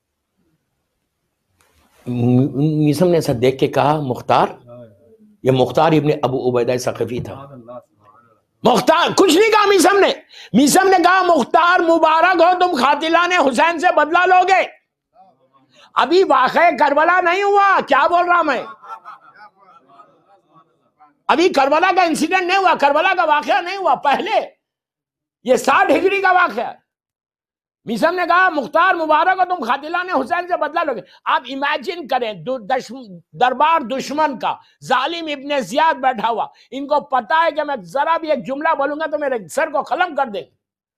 میثم نے ایسا دیکھ کے کہا مختار، یہ مختار ابن ابو عبیدہ ثقفی تھا۔ مختار کچھ نہیں کہا میثم نے کہا مختار مبارک ہو، تم قاتلان حسین سے بدلہ لو گے۔ ابھی واقعہ کربلا نہیں ہوا، کیا بول رہا میں، ابھی کربلا کا انسیڈنٹ نہیں ہوا، کربلا کا واقعہ نہیں ہوا، پہلے یہ 60 ہجری کا واقعہ ہے۔ میثم نے کہا مختار مبارک ہو، تم قاتلان حسین سے بدلہ لو گے۔ آپ امیجن کریں دربار دشمن کا، ظالم ابن زیاد بیٹھا ہوا، ان کو پتا ہے کہ میں ذرا بھی ایک جملہ بولوں گا تو میرے سر کو قلم کر دیں،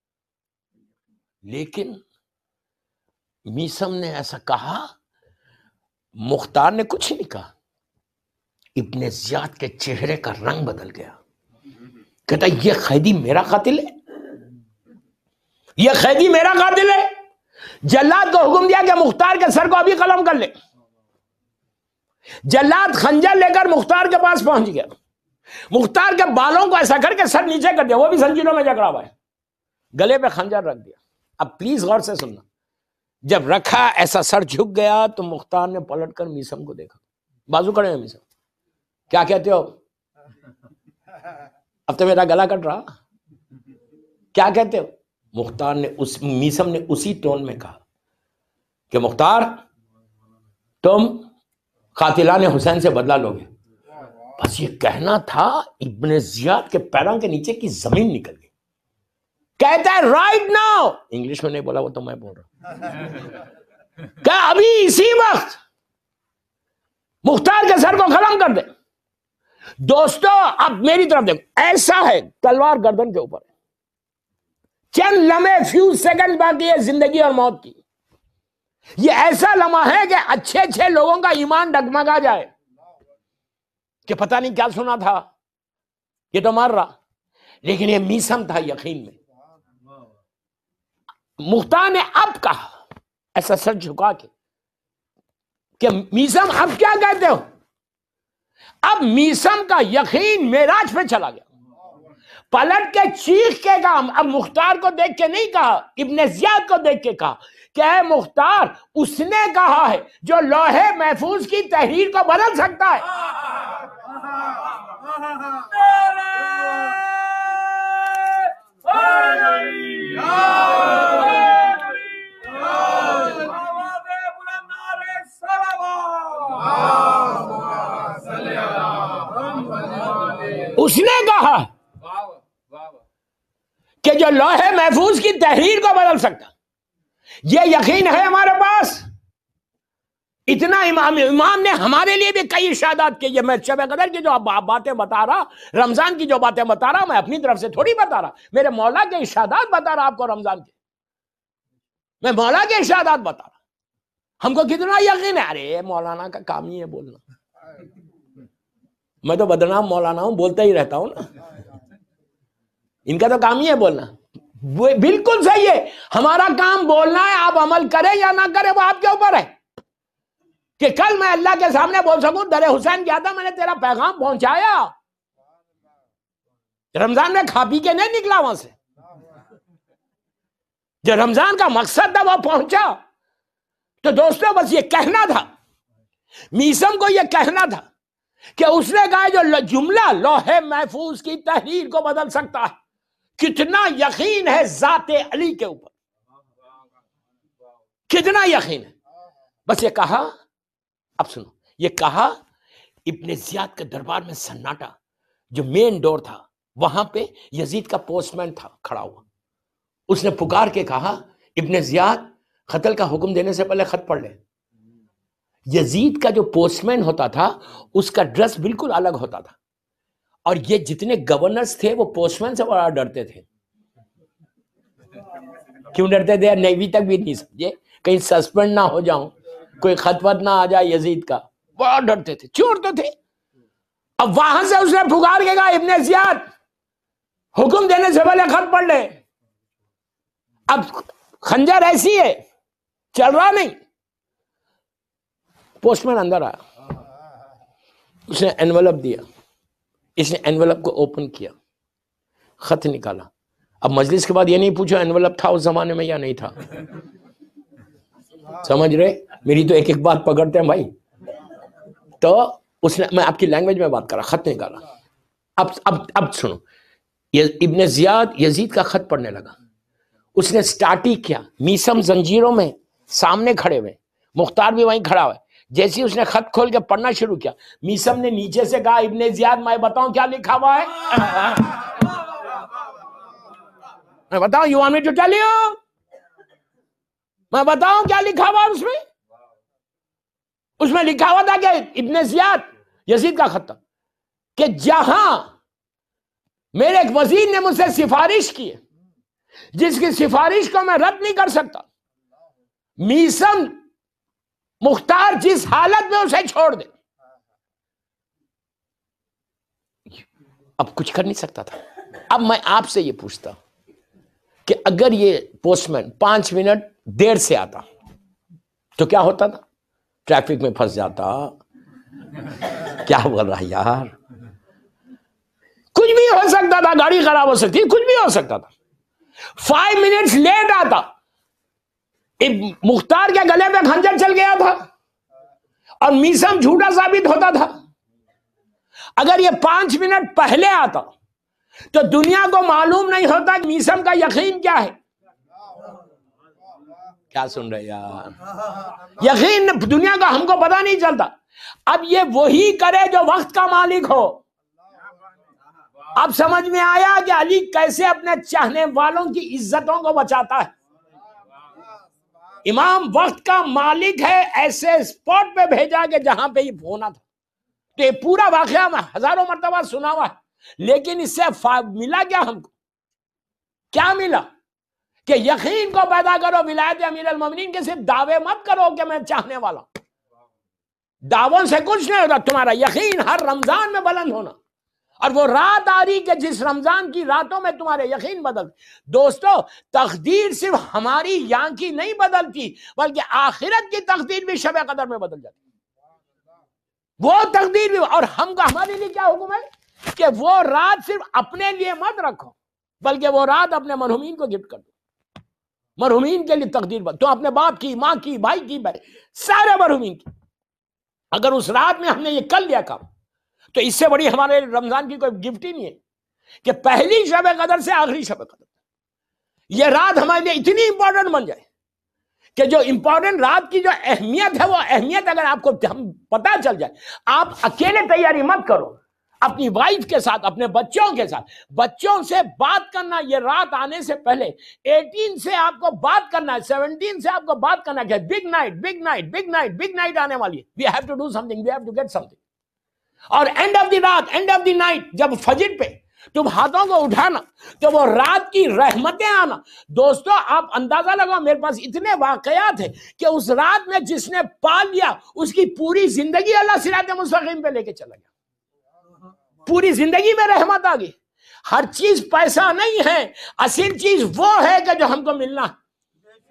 لیکن میثم نے ایسا کہا، مختار نے کچھ نہیں کہا، ابن زیاد کے چہرے کا رنگ بدل گیا، کہتا یہ قیدی میرا قاتل ہے، یہ قیدی میرا قاتل ہے۔ جلاد کو حکم دیا کہ مختار کے سر کو ابھی قلم کر لے۔ جلاد خنجر لے کر مختار کے پاس پہنچ گیا، مختار کے بالوں کو ایسا کر کے سر نیچے کر دیا، وہ بھی زنجیروں میں جکڑا ہوا ہے، گلے پہ خنجر رکھ دیا۔ اب پلیز غور سے سننا، جب رکھا ایسا سر جھک گیا تو مختار نے پلٹ کر میثم کو دیکھا، بازو کھڑے ہیں میثم، کیا کہتے ہو؟ اب تو میرا گلا کٹ رہا. کیا کہتے ہو؟ مختار نے میثم نے اسی ٹون میں کہا کہ مختار تم قاتلان حسین سے بدلہ لو گے. بس یہ کہنا تھا، ابن زیاد کے پیروں کے نیچے کی زمین نکل گئی. کہتا ہے رائٹ ناؤ، انگلش میں نہیں بولا، وہ تو میں بول رہا ہوں، کہ ابھی اسی وقت مختار کے سر کو قلم کر دے. دوستو اب میری طرف دیکھو، ایسا ہے تلوار گردن کے اوپر، چند لمحے فیو سیکنڈ باقی ہے زندگی اور موت کی. یہ ایسا لمحہ ہے کہ اچھے اچھے لوگوں کا ایمان ڈگمگا جائے کہ پتہ نہیں کیا سنا تھا، یہ تو مر رہا. لیکن یہ میثم تھا یقین میں. مختار نے اب کہا ایسا سر جھکا کے کہ میثم اب کیا کہتے ہو؟ اب میثم کا یقین معراج پہ چلا گیا. پلٹ کے چیخ کے کہا، اب مختار کو دیکھ کے نہیں کہا، ابن زیاد کو دیکھ کے کہا کہ اے مختار، اس نے کہا ہے جو لوح محفوظ کی تحریر کو بدل سکتا ہے. اس نے کہا کہ جو لوح محفوظ کی تحریر کو بدل سکتا. یہ یقین ہے ہمارے پاس. اتنا امام نے ہمارے لیے بھی کئی ارشادات کیے. میں شب قدر کی جو باتیں بتا رہا، رمضان کی جو باتیں بتا رہا، میں اپنی طرف سے تھوڑی بتا رہا، میرے مولا کے ارشادات بتا رہا آپ کو. رمضان کے میں مولا کے ارشادات بتا رہا. ہم کو کتنا یقین ہے؟ ارے مولانا کا کام ہی ہے بولنا. میں تو بدنام مولانا ہوں، بولتا ہی رہتا ہوں نا. ان کا تو کام ہی ہے بولنا. بالکل صحیح ہے، ہمارا کام بولنا ہے. آپ عمل کریں یا نہ کریں وہ آپ کے اوپر ہے. کہ کل میں اللہ کے سامنے بول سکوں در حسین گیا تھا، میں نے تیرا پیغام پہنچایا. رمضان میں کھا پی کے نہیں نکلا وہاں سے. جو رمضان کا مقصد تھا وہ پہنچا. تو دوستوں بس یہ کہنا تھا، میثم کو یہ کہنا تھا کہ اس نے کہا جو جملہ لوح محفوظ کی تحریر کو بدل سکتا ہے. کتنا یقین ہے ذات علی کے اوپر، کتنا یقین ہے. بس یہ کہا، اب سنو، یہ کہا ابن زیاد کے دربار میں سناٹا. جو مین ڈور تھا وہاں پہ یزید کا پوسٹ مین تھا کھڑا ہوا. اس نے پکار کے کہا ابن زیاد قتل کا حکم دینے سے پہلے خط پڑھ لے. یزید کا جو پوسٹ مین ہوتا تھا اس کا ڈریس بالکل الگ ہوتا تھا، اور یہ جتنے گورنرز تھے وہ پوسٹ مین سے بڑا ڈرتے تھے. کیوں ڈرتے تھے؟ نیوی تک بھی نہیں سمجھے، کہیں سسپینڈ نہ ہو جاؤں، کوئی خط وط نہ آ جائے یزید کا. بڑا ڈرتے تھے، چورتے تھے. اب وہاں سے اس نے پکار کے کہا ابن زیاد حکم دینے سے پہلے خط پڑھ لے. اب خنجر ایسی ہے چل رہا نہیں. پوسٹ مین اندر آیا، اس نے انویلپ دیا. اس نے انویلپ کو اوپن کیا، خط نکالا. اب مجلس کے بعد یہ نہیں پوچھا انویلپ تھا اس زمانے میں یا نہیں تھا. سمجھ رہے؟ میری تو ایک ایک بات پکڑتے ہیں بھائی. تو اس نے، میں آپ کی لینگویج میں بات کر رہا، خط نکالا. اب سنو، ابن زیاد یزید کا خط پڑھنے لگا. اس نے سٹارٹ ہی کیا، میثم زنجیروں میں سامنے کھڑے ہوئے، مختار بھی وہیں کھڑا ہوا ہے. جیسے اس نے خط کھول کے پڑھنا شروع کیا، میثم نے نیچے سے کہا ابن زیاد میں بتاؤں کیا لکھا ہوا ہے؟ میں بتاؤں؟ You want me to tell you? میں بتاؤں کیا لکھا ہوا اس میں؟ اس میں لکھا ہوا تھا کہ ابن زیاد، یزید کا خط تھا، کہ جہاں میرے ایک وزیر نے مجھ سے سفارش کی ہے جس کی سفارش کو میں رد نہیں کر سکتا، میثم مختار جس حالت میں اسے چھوڑ دے. اب کچھ کر نہیں سکتا تھا. اب میں آپ سے یہ پوچھتا کہ اگر یہ پوسٹ مین 5 منٹ دیر سے آتا تو کیا ہوتا تھا؟ ٹریفک میں پھنس جاتا. کیا بول رہا یار؟ کچھ بھی ہو سکتا تھا، گاڑی خراب ہو سکتی، کچھ بھی ہو سکتا تھا. 5 منٹس لیٹ آتا، مختار کے گلے میں خنجر چل گیا تھا اور میثم جھوٹا ثابت ہوتا تھا. اگر یہ 5 منٹ پہلے آتا تو دنیا کو معلوم نہیں ہوتا کہ میثم کا یقین کیا ہے. کیا سن رہے یار؟ یقین دنیا کا ہم کو پتا نہیں چلتا. اب یہ وہی کرے جو وقت کا مالک ہو. اب سمجھ میں آیا کہ علی کیسے اپنے چاہنے والوں کی عزتوں کو بچاتا ہے. امام وقت کا مالک ہے، ایسے اسپاٹ پہ بھیجا کہ جہاں پہ یہ ہونا تھا. تو یہ پورا واقعہ میں ہزاروں مرتبہ سنا ہوا ہے، لیکن اس سے ملا کیا ہم کو؟ کیا ملا؟ کہ یقین کو پیدا کرو. ولایت امیر المومنین کے صرف دعوے مت کرو کہ میں چاہنے والا ہوں. دعووں سے کچھ نہیں ہوتا. تمہارا یقین ہر رمضان میں بلند ہونا. اور وہ رات آ رہی کہ جس رمضان کی راتوں میں تمہارے یقین بدل. دوستو تقدیر صرف ہماری یہاں کی نہیں بدلتی، بلکہ آخرت کی تقدیر بھی شب قدر میں بدل جاتی. وہ تقدیر بھی. اور ہم کا ہمارے لیے کیا حکم ہے کہ وہ رات صرف اپنے لیے مت رکھو، بلکہ وہ رات اپنے مرحومین کو گفٹ کر دو. مرحومین کے لیے تقدیر تو اپنے باپ کی، ماں کی، بھائی کی، سارے مرحومین کی. اگر اس رات میں ہم نے یہ کر لیا کام تو اس سے بڑی ہمارے رمضان کی کوئی گفٹ ہی نہیں ہے کہ پہلی شب قدر سے آخری شب قدر یہ رات ہمارے لیے اتنی امپورٹنٹ بن جائے کہ جو امپورٹنٹ رات کی جو اہمیت ہے وہ اہمیت اگر آپ کو پتا چل جائے. آپ اکیلے تیاری مت کرو، اپنی وائف کے ساتھ، اپنے بچوں کے ساتھ. بچوں سے بات کرنا یہ رات آنے سے پہلے. 18 سے آپ کو بات کرنا ہے، 17 سے آپ کو بات کرنا ہے کہ big night, big night, big night, big night آنے والی ہے. We have to do something, we have to get something. اور اینڈ آف دی رات، اینڈ آف دی نائٹ، جب فجر پہ تم ہاتھوں کو اٹھانا تو وہ رات کی رحمتیں آنا. دوستو آپ اندازہ لگاؤ، میرے پاس اتنے واقعات ہیں کہ اس رات میں جس نے پا لیا اس کی پوری زندگی اللہ صراط مستقیم پہ لے کے چلا گیا. پوری زندگی میں رحمت آ گئی. ہر چیز پیسہ نہیں ہے، اصل چیز وہ ہے کہ جو ہم کو ملنا ہے.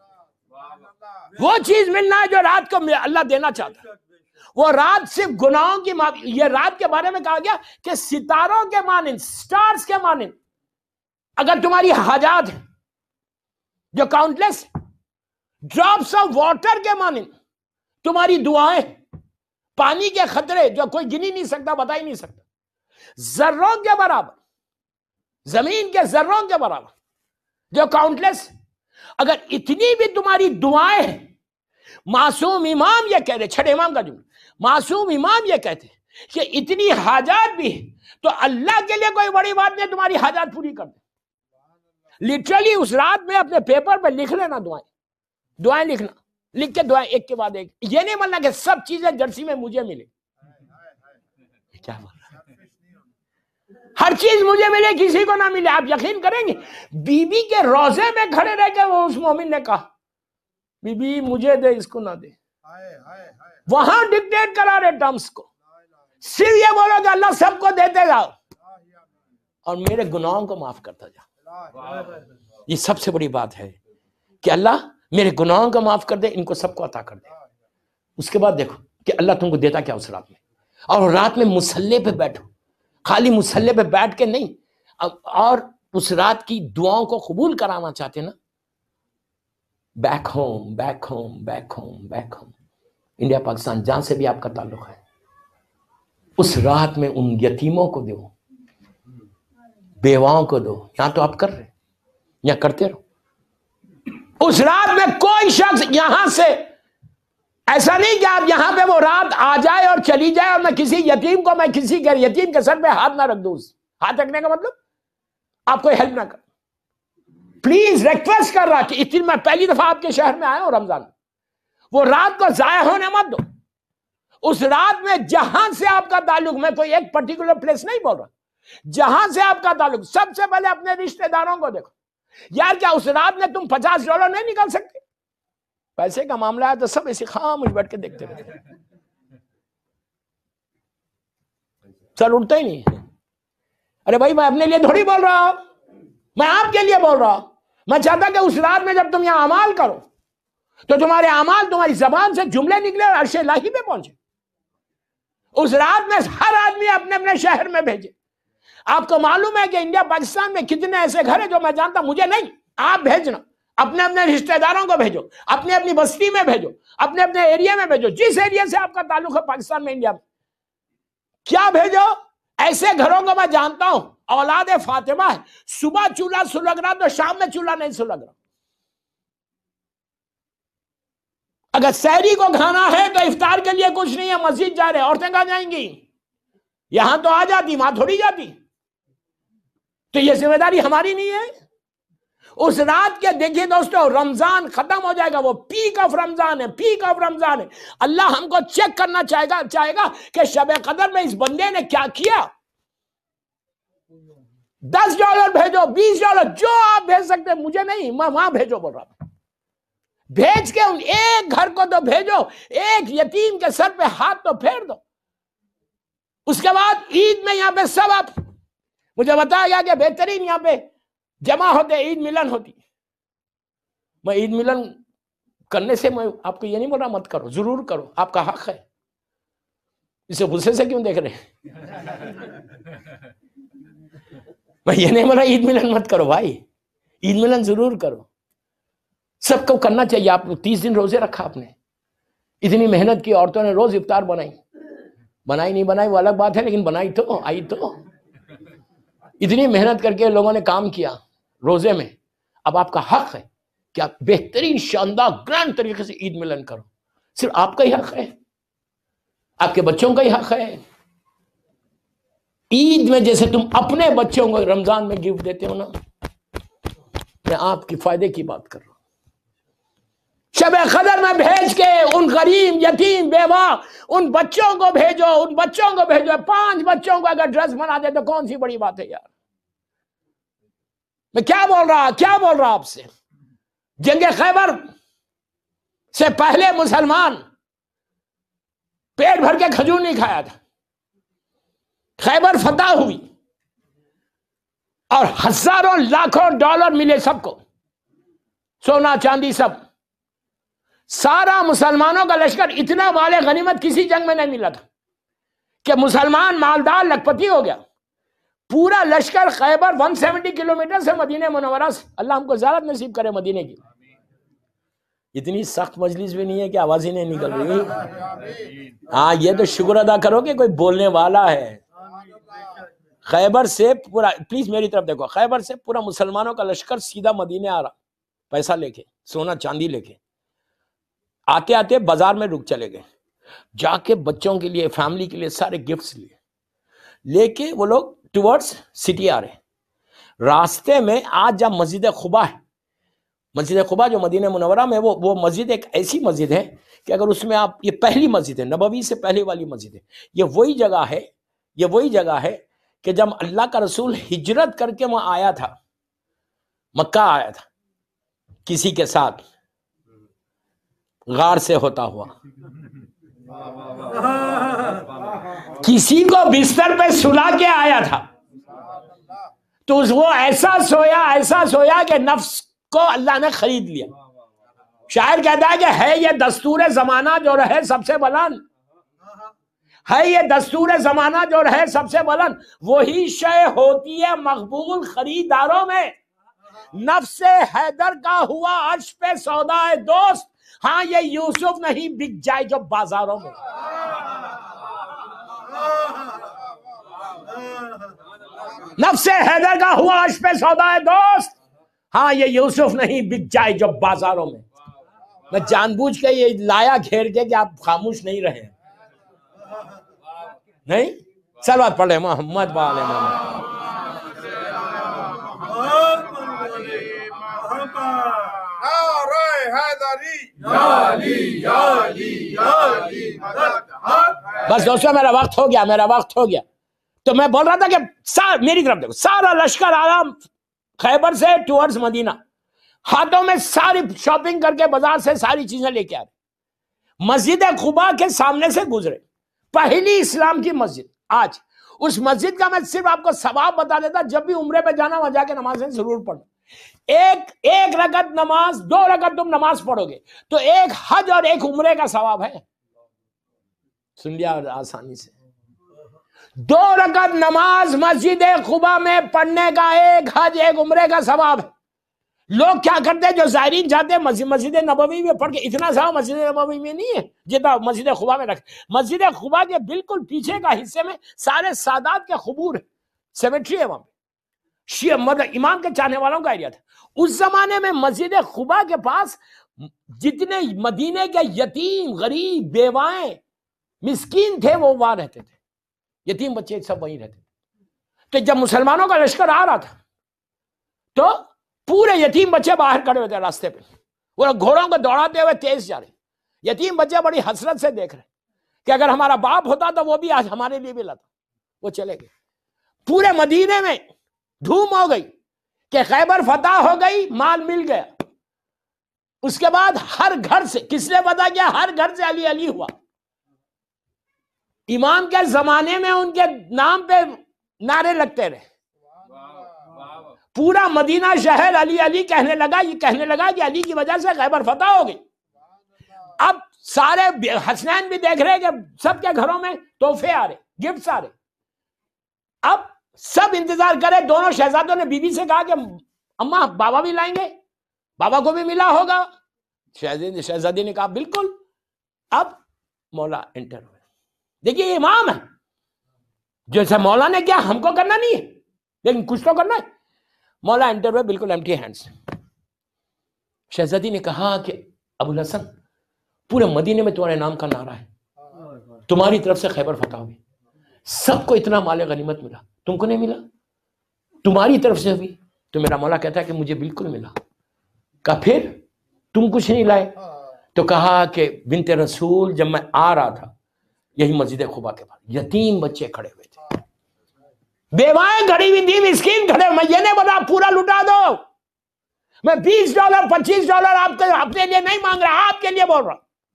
وہ چیز ملنا ہے جو رات کو اللہ دینا چاہتا ہے. وہ رات صرف گناہوں کی معافی. یہ رات کے بارے میں کہا گیا کہ ستاروں کے مانند، سٹارز کے مانند اگر تمہاری حاجات ہیں جو کاؤنٹلیس، ڈراپس آف واٹر کے مانند تمہاری دعائیں، پانی کے خطرے جو کوئی گنی نہیں سکتا، بتا ہی نہیں سکتا، ذروں کے برابر، زمین کے ذروں کے برابر جو کاؤنٹلیس. اگر اتنی بھی تمہاری دعائیں ہیں، معصوم امام یہ کہہ رہے، چھٹے امام کا جملہ، معصوم امام یہ کہتے ہیں کہ اتنی حاجات بھی ہیں تو اللہ کے لیے کوئی بڑی بات نہیں تمہاری حاجات پوری کر دے. لٹرلی اس رات میں اپنے پیپر پہ لکھ لینا دعائیں لکھنا، لکھ کے دعائیں ایک کے بعد ایک. یہ نہیں ماننا کہ سب چیزیں جرسی میں مجھے ملے. کیا بول رہا ہے؟ ہر چیز مجھے ملے، کسی کو نہ ملے. آپ یقین کریں گے بی بی کے روزے میں کھڑے رہ کے وہ اس مومن نے کہا بی بی مجھے دے، اس کو نہ دے. وہاں ڈکٹیٹ کرا رہے ٹرمز کو. صرف یہ بولو کہ اللہ سب کو دیتے جاؤ اور میرے گناہوں کو معاف کرتا جا. یہ سب سے بڑی بات ہے کہ اللہ میرے گناہوں کو معاف کر دے، ان کو سب کو عطا کر دے. اس کے بعد دیکھو کہ اللہ تم کو دیتا کیا اس رات میں. اور رات میں مصلی پہ بیٹھو، خالی مصلی پہ بیٹھ کے نہیں، اور اس رات کی دعاؤں کو قبول کرانا چاہتے نا، back home, back home, back home, back home, India Pakistan جہاں سے بھی آپ کا تعلق ہے، اس رات میں ان یتیموں کو دو، بیواؤں کو دو. یہاں تو آپ کر رہے، یہاں کرتے رہو. اس رات میں کوئی شخص یہاں سے ایسا نہیں کہ آپ یہاں پہ وہ رات آ جائے اور چلی جائے اور میں کسی یتیم کو، میں کسی کے یتیم کے سر پہ ہاتھ نہ رکھ دوں. ہاتھ رکھنے کا مطلب آپ کوئی ہیلپ نہ کر. پلیز ریکویسٹ کر رہا کہ اتنی، میں پہلی دفعہ آپ کے شہر میں آیا ہوں رمضان میں، وہ رات کو ضائع ہونے مت دو. اس رات میں جہاں سے آپ کا تعلق، میں کوئی ایک پرٹیکولر پلیس نہیں بول رہا، جہاں سے آپ کا تعلق، سب سے پہلے اپنے رشتہ داروں کو دیکھو. یار کیا اس رات میں تم $50 نہیں نکال سکتے؟ پیسے کا معاملہ ہے تو سب ایسے خاموش بیٹھ کے دیکھتے رہتے، سر اٹھتا ہی نہیں. ارے بھائی میں اپنے لیے تھوڑی بول رہا ہوں، میں آپ کے لیے بول رہا ہوں. میں چاہتا کہ اس رات میں جب تم یہاں اعمال کرو تو تمہارے اعمال، تمہاری زبان سے جملے نکلے اور عرش الہی پہ پہنچے. اس رات میں ہر آدمی اپنے اپنے شہر میں بھیجے. آپ کو معلوم ہے کہ انڈیا پاکستان میں کتنے ایسے گھر ہیں جو میں جانتا، مجھے نہیں، آپ بھیجنا، اپنے اپنے رشتہ داروں کو بھیجو، اپنی اپنی بستی میں بھیجو، اپنے اپنے ایریا میں بھیجو، جس ایریا سے آپ کا تعلق ہے پاکستان میں، انڈیا میں. کیا بھیجو؟ ایسے گھروں کو میں جانتا ہوں، اولاد فاطمہ ہے، صبح چولہا سلگ رہا تو شام میں چولہا نہیں سلگ رہا. اگر سحری کو کھانا ہے تو افطار کے لیے کچھ نہیں ہے، مسجد جا رہے، عورتیں کہاں جائیں گی؟ یہاں تو آ جاتی، وہاں تھوڑی جاتی. تو یہ ذمہ داری ہماری نہیں ہے؟ اس رات کے دیکھیے دوستو، رمضان ختم ہو جائے گا، وہ پیک آف رمضان ہے، پیک آف رمضان ہے. اللہ ہم کو چیک کرنا چاہے گا کہ شب قدر میں اس بندے نے کیا کیا. $10 بھیجو، $20 جو آپ بھیج سکتے، مجھے نہیں، میں وہاں بھیجو بول رہا ہوں. بھیج کے ان ایک گھر کو تو بھیجو، ایک یتیم کے سر پہ ہاتھ تو پھیر دو. اس کے بعد عید میں یہاں پہ سب آپ مجھے بتایا گیا کہ بہترین یہاں پہ جمع ہوتے، عید ملن ہوتی. میں عید ملن کرنے سے میں آپ کو یہ نہیں بول رہا مت کرو، ضرور کرو، آپ کا حق ہے. اسے غصے سے کیوں دیکھ رہے ہیں؟ میں یہ نہیں بول رہا عید ملن مت کرو بھائی، عید ملن ضرور کرو، سب کو کرنا چاہیے. آپ 30 دن روزے رکھا آپ نے، اتنی محنت کی، عورتوں نے روز افطار بنائی نہیں بنائی وہ الگ بات ہے، لیکن بنائی تو آئی تو. اتنی محنت کر کے لوگوں نے کام کیا روزے میں. اب آپ کا حق ہے کہ آپ بہترین شاندار گرانڈ طریقے سے عید ملن کرو. صرف آپ کا ہی حق ہے، آپ کے بچوں کا ہی حق ہے. عید میں جیسے تم اپنے بچوں کو رمضان میں گفٹ دیتے ہو نا، میں آپ کے فائدے کی بات کر رہا ہوں. شب قدر میں بھیج کے ان غریب یتیم بیوہ ان بچوں کو بھیجو، ان بچوں کو بھیجو. 5 بچوں کو اگر ڈریس بنا دے تو کون سی بڑی بات ہے یار. میں کیا بول رہا آپ سے. جنگ خیبر سے پہلے مسلمان پیٹ بھر کے کھجور نہیں کھایا تھا. خیبر فتح ہوئی اور ہزاروں لاکھوں ڈالر ملے سب کو، سونا چاندی سب. سارا مسلمانوں کا لشکر اتنا مال غنیمت کسی جنگ میں نہیں ملا تھا کہ مسلمان مالدار لکھپتی ہو گیا. پورا لشکر خیبر 170 کلومیٹر سے مدینہ منورہ سے، اللہ ہم کو زیارت نصیب کرے مدینے کی. اتنی سخت مجلس بھی نہیں ہے کہ آواز ہی نہیں نکل رہی. ہاں یہ تو شکر ادا کرو کہ کوئی بولنے والا ہے. خیبر سے پورا، پلیز میری طرف دیکھو، خیبر سے پورا مسلمانوں کا لشکر سیدھا مدینے آ رہا، پیسہ لے کے، سونا چاندی لے کے. آتے آتے بازار میں رک چلے گئے، جا کے بچوں کے لیے، فیملی کے لیے سارے گفٹس لیے، لے کے وہ لوگ ٹورڈز سٹی آ رہے ہیں. راستے میں آج جب مسجد قباء ہے، مسجد قباء جو مدینہ منورہ میں، وہ مسجد ایک ایسی مسجد ہے کہ اگر اس میں آپ، یہ پہلی مسجد ہے، نبوی سے پہلے والی مسجد ہے. یہ وہی جگہ ہے کہ جب اللہ کا رسول ہجرت کر کے وہاں آیا تھا، مکہ آیا تھا کسی کے ساتھ، غار سے ہوتا ہوا، کسی کو بستر پہ سلا کے آیا تھا، تو وہ ایسا سویا کہ نفس کو اللہ نے خرید لیا. شاعر کہتا ہے کہ ہے یہ دستور زمانہ جو رہے سب سے بلند، ہے یہ دستور زمانہ جو رہے سب سے بلند، وہی شے ہوتی ہے مقبول خریداروں میں. نفس حیدر کا ہوا عرش پہ سودا دوست، ہاں یہ یوسف نہیں بک جائے جو بازاروں میں. نفس حیدر کا ہوا عرش پہ سودا دوست، ہاں یہ یوسف نہیں بک جائے جو بازاروں میں. میں جان بوجھ کے یہ لایا گھیر کے کہ آپ خاموش نہیں رہے. نہیں صلوات پڑھ لیں محمد وآل محمد. بس دوستوں میرا وقت ہو گیا. تو میں بول رہا تھا کہ میری طرف دیکھو، سارا لشکر آیا خیبر سے ٹورڈز مدینہ، ہاتھوں میں ساری شاپنگ کر کے بازار سے ساری چیزیں لے کے آ رہے. مسجد قباء کے سامنے سے گزرے، پہلی اسلام کی مسجد. آج اس مسجد کا میں صرف آپ کو ثواب بتا دیتا، جب بھی عمرے پہ جانا وہاں جا کے نمازیں ضرور پڑھو. ایک رکعت نماز، 2 رکعت تم نماز پڑھو گے تو ایک حج اور ایک عمرے کا ثواب ہے. سن لیا آسانی سے. 2 رکعت نماز مسجد قباء میں پڑھنے کا ایک حج ایک عمرے کا ثواب ہے. لوگ کیا کرتے ہیں جو زائرین جاتے ہیں مسجد نبوی میں پڑھ کے، اتنا سا مسجد نبوی میں نہیں ہے جتنا مسجد قباء میں رکھ. مسجد قباء کے بالکل پیچھے کا حصے میں سارے سادات کے قبور ہیں، سیمیٹری ہے وہاں پہ، شیعہ مطلب امام کے چاہنے والوں کا ایریا تھا. اس زمانے میں مسجد قباء کے پاس جتنے مدینے کے یتیم غریب بیوائیں مسکین تھے وہ وہاں رہتے تھے، یتیم بچے سب وہیں رہتے تھے. کہ جب مسلمانوں کا لشکر آ رہا تھا تو پورے یتیم بچے باہر کھڑے ہوئے تھے راستے پہ، وہ گھوڑوں کو دوڑاتے ہوئے تیز جا رہے. یتیم بچے بڑی حسرت سے دیکھ رہے کہ اگر ہمارا باپ ہوتا تو وہ بھی آج ہمارے لیے بھی لاتا. وہ چلے گئے. پورے مدینے میں دھوم ہو گئی کہ خیبر فتح ہو گئی، مال مل گیا. اس کے بعد ہر گھر سے، کس نے پتا کیا، ہر گھر سے علی علی ہوا. امام کے زمانے میں ان کے نام پہ نعرے لگتے رہے. پورا مدینہ شہر علی علی کہنے لگا، یہ کہنے لگا کہ علی کی وجہ سے خیبر فتح ہو گئی. اب سارے حسنین بھی دیکھ رہے کہ سب کے گھروں میں تحفے آ رہے، گفٹس آ رہے. اب سب انتظار کرے. دونوں شہزادوں نے بی بی سے کہا کہ اماں بابا بھی لائیں گے، بابا کو بھی ملا ہوگا. شہزادی نے کہا بالکل. اب مولا انٹر ہوئے. دیکھیے یہ امام ہے، جیسا مولا نے کیا ہم کو کرنا نہیں ہے لیکن کچھ تو کرنا ہے. مولا انٹر ہوئے بالکل ایمٹی ہینڈز. شہزادی نے کہا کہ ابو الحسن پورے مدینے میں تمہارے نام کا نعرہ ہے، تمہاری طرف سے خیبر فتح ہوئی، سب کو اتنا مال غنیمت ملا، تم کو نہیں ملا؟ تمہاری طرف سے ہوئی. تو میرا مولا کہتا ہے کہ مجھے بالکل ملا. کہا پھر تم کچھ نہیں لائے؟ تو کہا کہ بنت رسول جب میں آ رہا تھا یہی مسجد قباء کے پاس یتیم بچے کھڑے ہوئے تھے، بیوائیں کھڑی ہوئی تھی، مسکین کھڑے. میں یہ نہیں بولا پورا لٹا دو، میں $20 $25 آپ کے اپنے لیے نہیں مانگ رہا، آپ کے لیے بول رہا.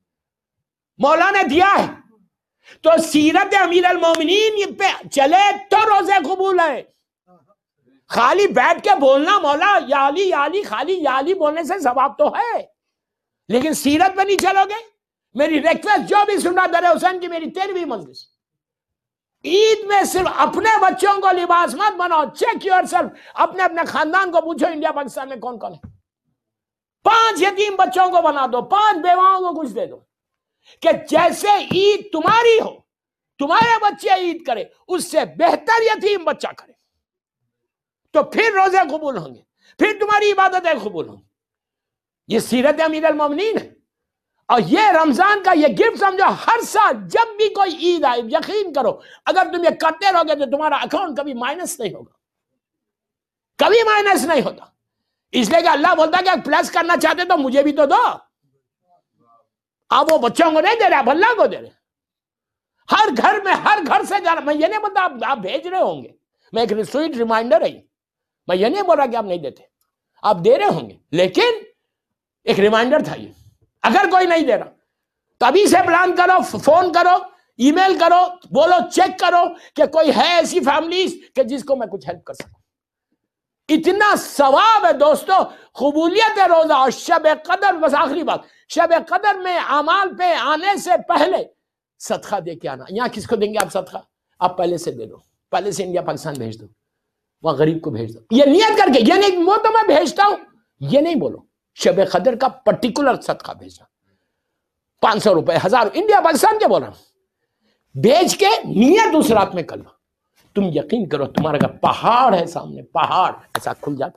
مولا نے دیا ہے. تو سیرت امیر المومنین پہ چلے تو روزے قبول ہے. خالی بیٹھ کے بولنا مولا یا علی یا علی، خالی یا علی بولنے سے ثواب تو ہے، لیکن سیرت پہ نہیں چلو گے. میری ریکویسٹ جو بھی سن رہا در حسین کی میری 13ویں مجلس، عید میں صرف اپنے بچوں کو لباس مت بناؤ، چیک یور سیلف. اپنے اپنے خاندان کو پوچھو انڈیا پاکستان میں کون کون ہے. 5 یتیم بچوں کو بنا دو، 5 بیواؤں کو کچھ دے دو، کہ جیسے عید تمہاری ہو، تمہارے بچے عید کرے، اس سے بہتر یتیم بچہ کرے، تو پھر روزے قبول ہوں گے، پھر تمہاری عبادتیں قبول ہوں گی. یہ سیرت امیر المومنین ہے. اور یہ رمضان کا یہ گفٹ سمجھو، ہر سال جب بھی کوئی عید آئے، یقین کرو اگر تم یہ کرتے رہو گے تو تمہارا اکاؤنٹ کبھی مائنس نہیں ہوگا، کبھی مائنس نہیں ہوتا. اس لیے کہ اللہ بولتا ہے کہ پلس کرنا چاہتے تو مجھے بھی تو دو. آپ وہ بچوں کو نہیں دے رہے، آپ اللہ کو دے رہے. ہر گھر میں، ہر گھر سے جانا. میں یہ نہیں بولتا آپ بھیج رہے ہوں گے، میں ایک سویٹ ریمائنڈر ہے. میں یہ نہیں بول رہا کہ آپ نہیں دیتے، آپ دے رہے ہوں گے، لیکن ایک ریمائنڈر تھا یہ. اگر کوئی نہیں دے رہا تو ابھی سے پلان کرو، فون کرو، ای میل کرو، بولو چیک کرو کہ کوئی ہے ایسی فیملیز کہ جس کو میں کچھ ہیلپ کر سکوں. اتنا ثواب ہے دوستو، قبولیت روزہ اور شب قدر. بس آخری بات، شب قدر میں اعمال پہ آنے سے پہلے صدقہ دے کے آنا. یہاں کس کو دیں گے آپ صدقہ؟ آپ پہلے سے دے دو، پہلے سے انڈیا پاکستان بھیج دو، وہاں غریب کو بھیج دو. یہ نیت کر کے، یہ نہیں وہ تو میں بھیجتا ہوں یہ نہیں بولو. شب قدر کا پرٹیکولر صدقہ بھیجنا، 500 روپے، 1000، انڈیا پاکستان کے بول رہا ہوں، بھیج کے نیت اس رات میں کر لو. تم یقین کرو تمہارا گھر پہاڑ ہے سامنے، پہاڑ ایسا کھل جاتا،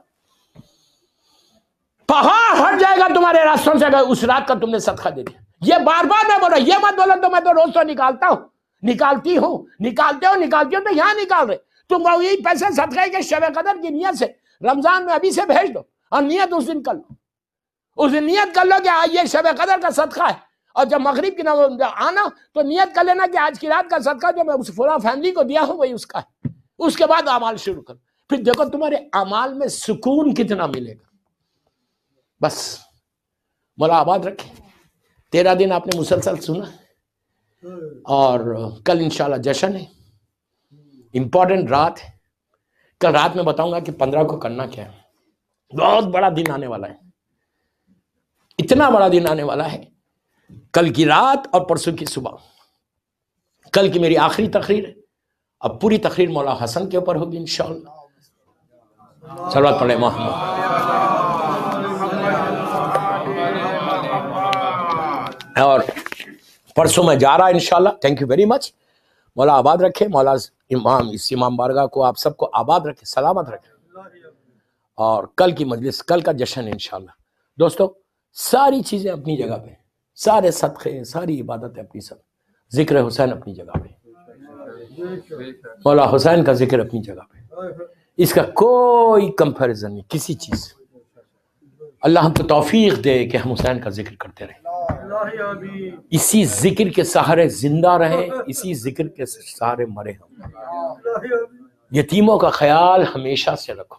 پہاڑ ہٹ جائے گا تمہارے راستوں سے اگر اس رات کا تم نے صدقہ دے دیا. یہ بار بار میں بول رہا ہوں، یہ مت بولو تو میں تو روز تو نکالتا ہوں، نکالتی ہوں، نکالتے ہو تو یہاں نکال رہے. تم یہی پیسے صدقے کے شب قدر کی نیت سے رمضان میں ابھی سے بھیج دو، اور نیت اس دن کر لو. اس دن نیت کر لو کہ یہ شب قدر کا صدقہ ہے، اور جب مغرب کی آنا تو نیت کر لینا کہ آج کی رات کا صدقہ جو میں اس فلاں فیملی کو دیا ہوں وہی اس کا ہے. اس کے بعد اعمال شروع کرو، پھر دیکھو تمہارے اعمال میں سکون کتنا ملے گا. بس مولا آباد رکھے. 13 دن آپ نے مسلسل سنا، اور کل انشاءاللہ جشن ہے، امپورٹنٹ رات ہے. کل رات میں بتاؤں گا کہ 15 کو کرنا کیا ہے. بہت بڑا دن آنے والا ہے، اتنا بڑا دن آنے والا ہے. کل کی رات اور پرسوں کی صبح. کل کی میری آخری تقریر ہے، اب پوری تقریر مولا حسن کے اوپر ہوگی انشاءاللہ. صلوات پڑھیں محمد. اور پرسوں میں جا رہا انشاءاللہ. Thank you very much. مولا آباد رکھے، مولا امام بارگاہ کو آپ سب کو آباد رکھے، سلامت رکھے. اور کل کی مجلس، کل کا جشن انشاءاللہ. دوستو ساری چیزیں اپنی جگہ پہ، سارے صدقے، ساری عبادتیں اپنی، سب ذکر حسین اپنی جگہ پہ، مولا حسین کا ذکر اپنی جگہ پہ، اس کا کوئی کمپیریزن نہیں کسی چیز سے. اللہ ہم تو توفیق دے کہ ہم حسین کا ذکر کرتے رہیں، اسی ذکر کے سہارے زندہ رہیں، اسی ذکر کے سہارے مرے ہم. یتیموں کا خیال ہمیشہ سے رکھو.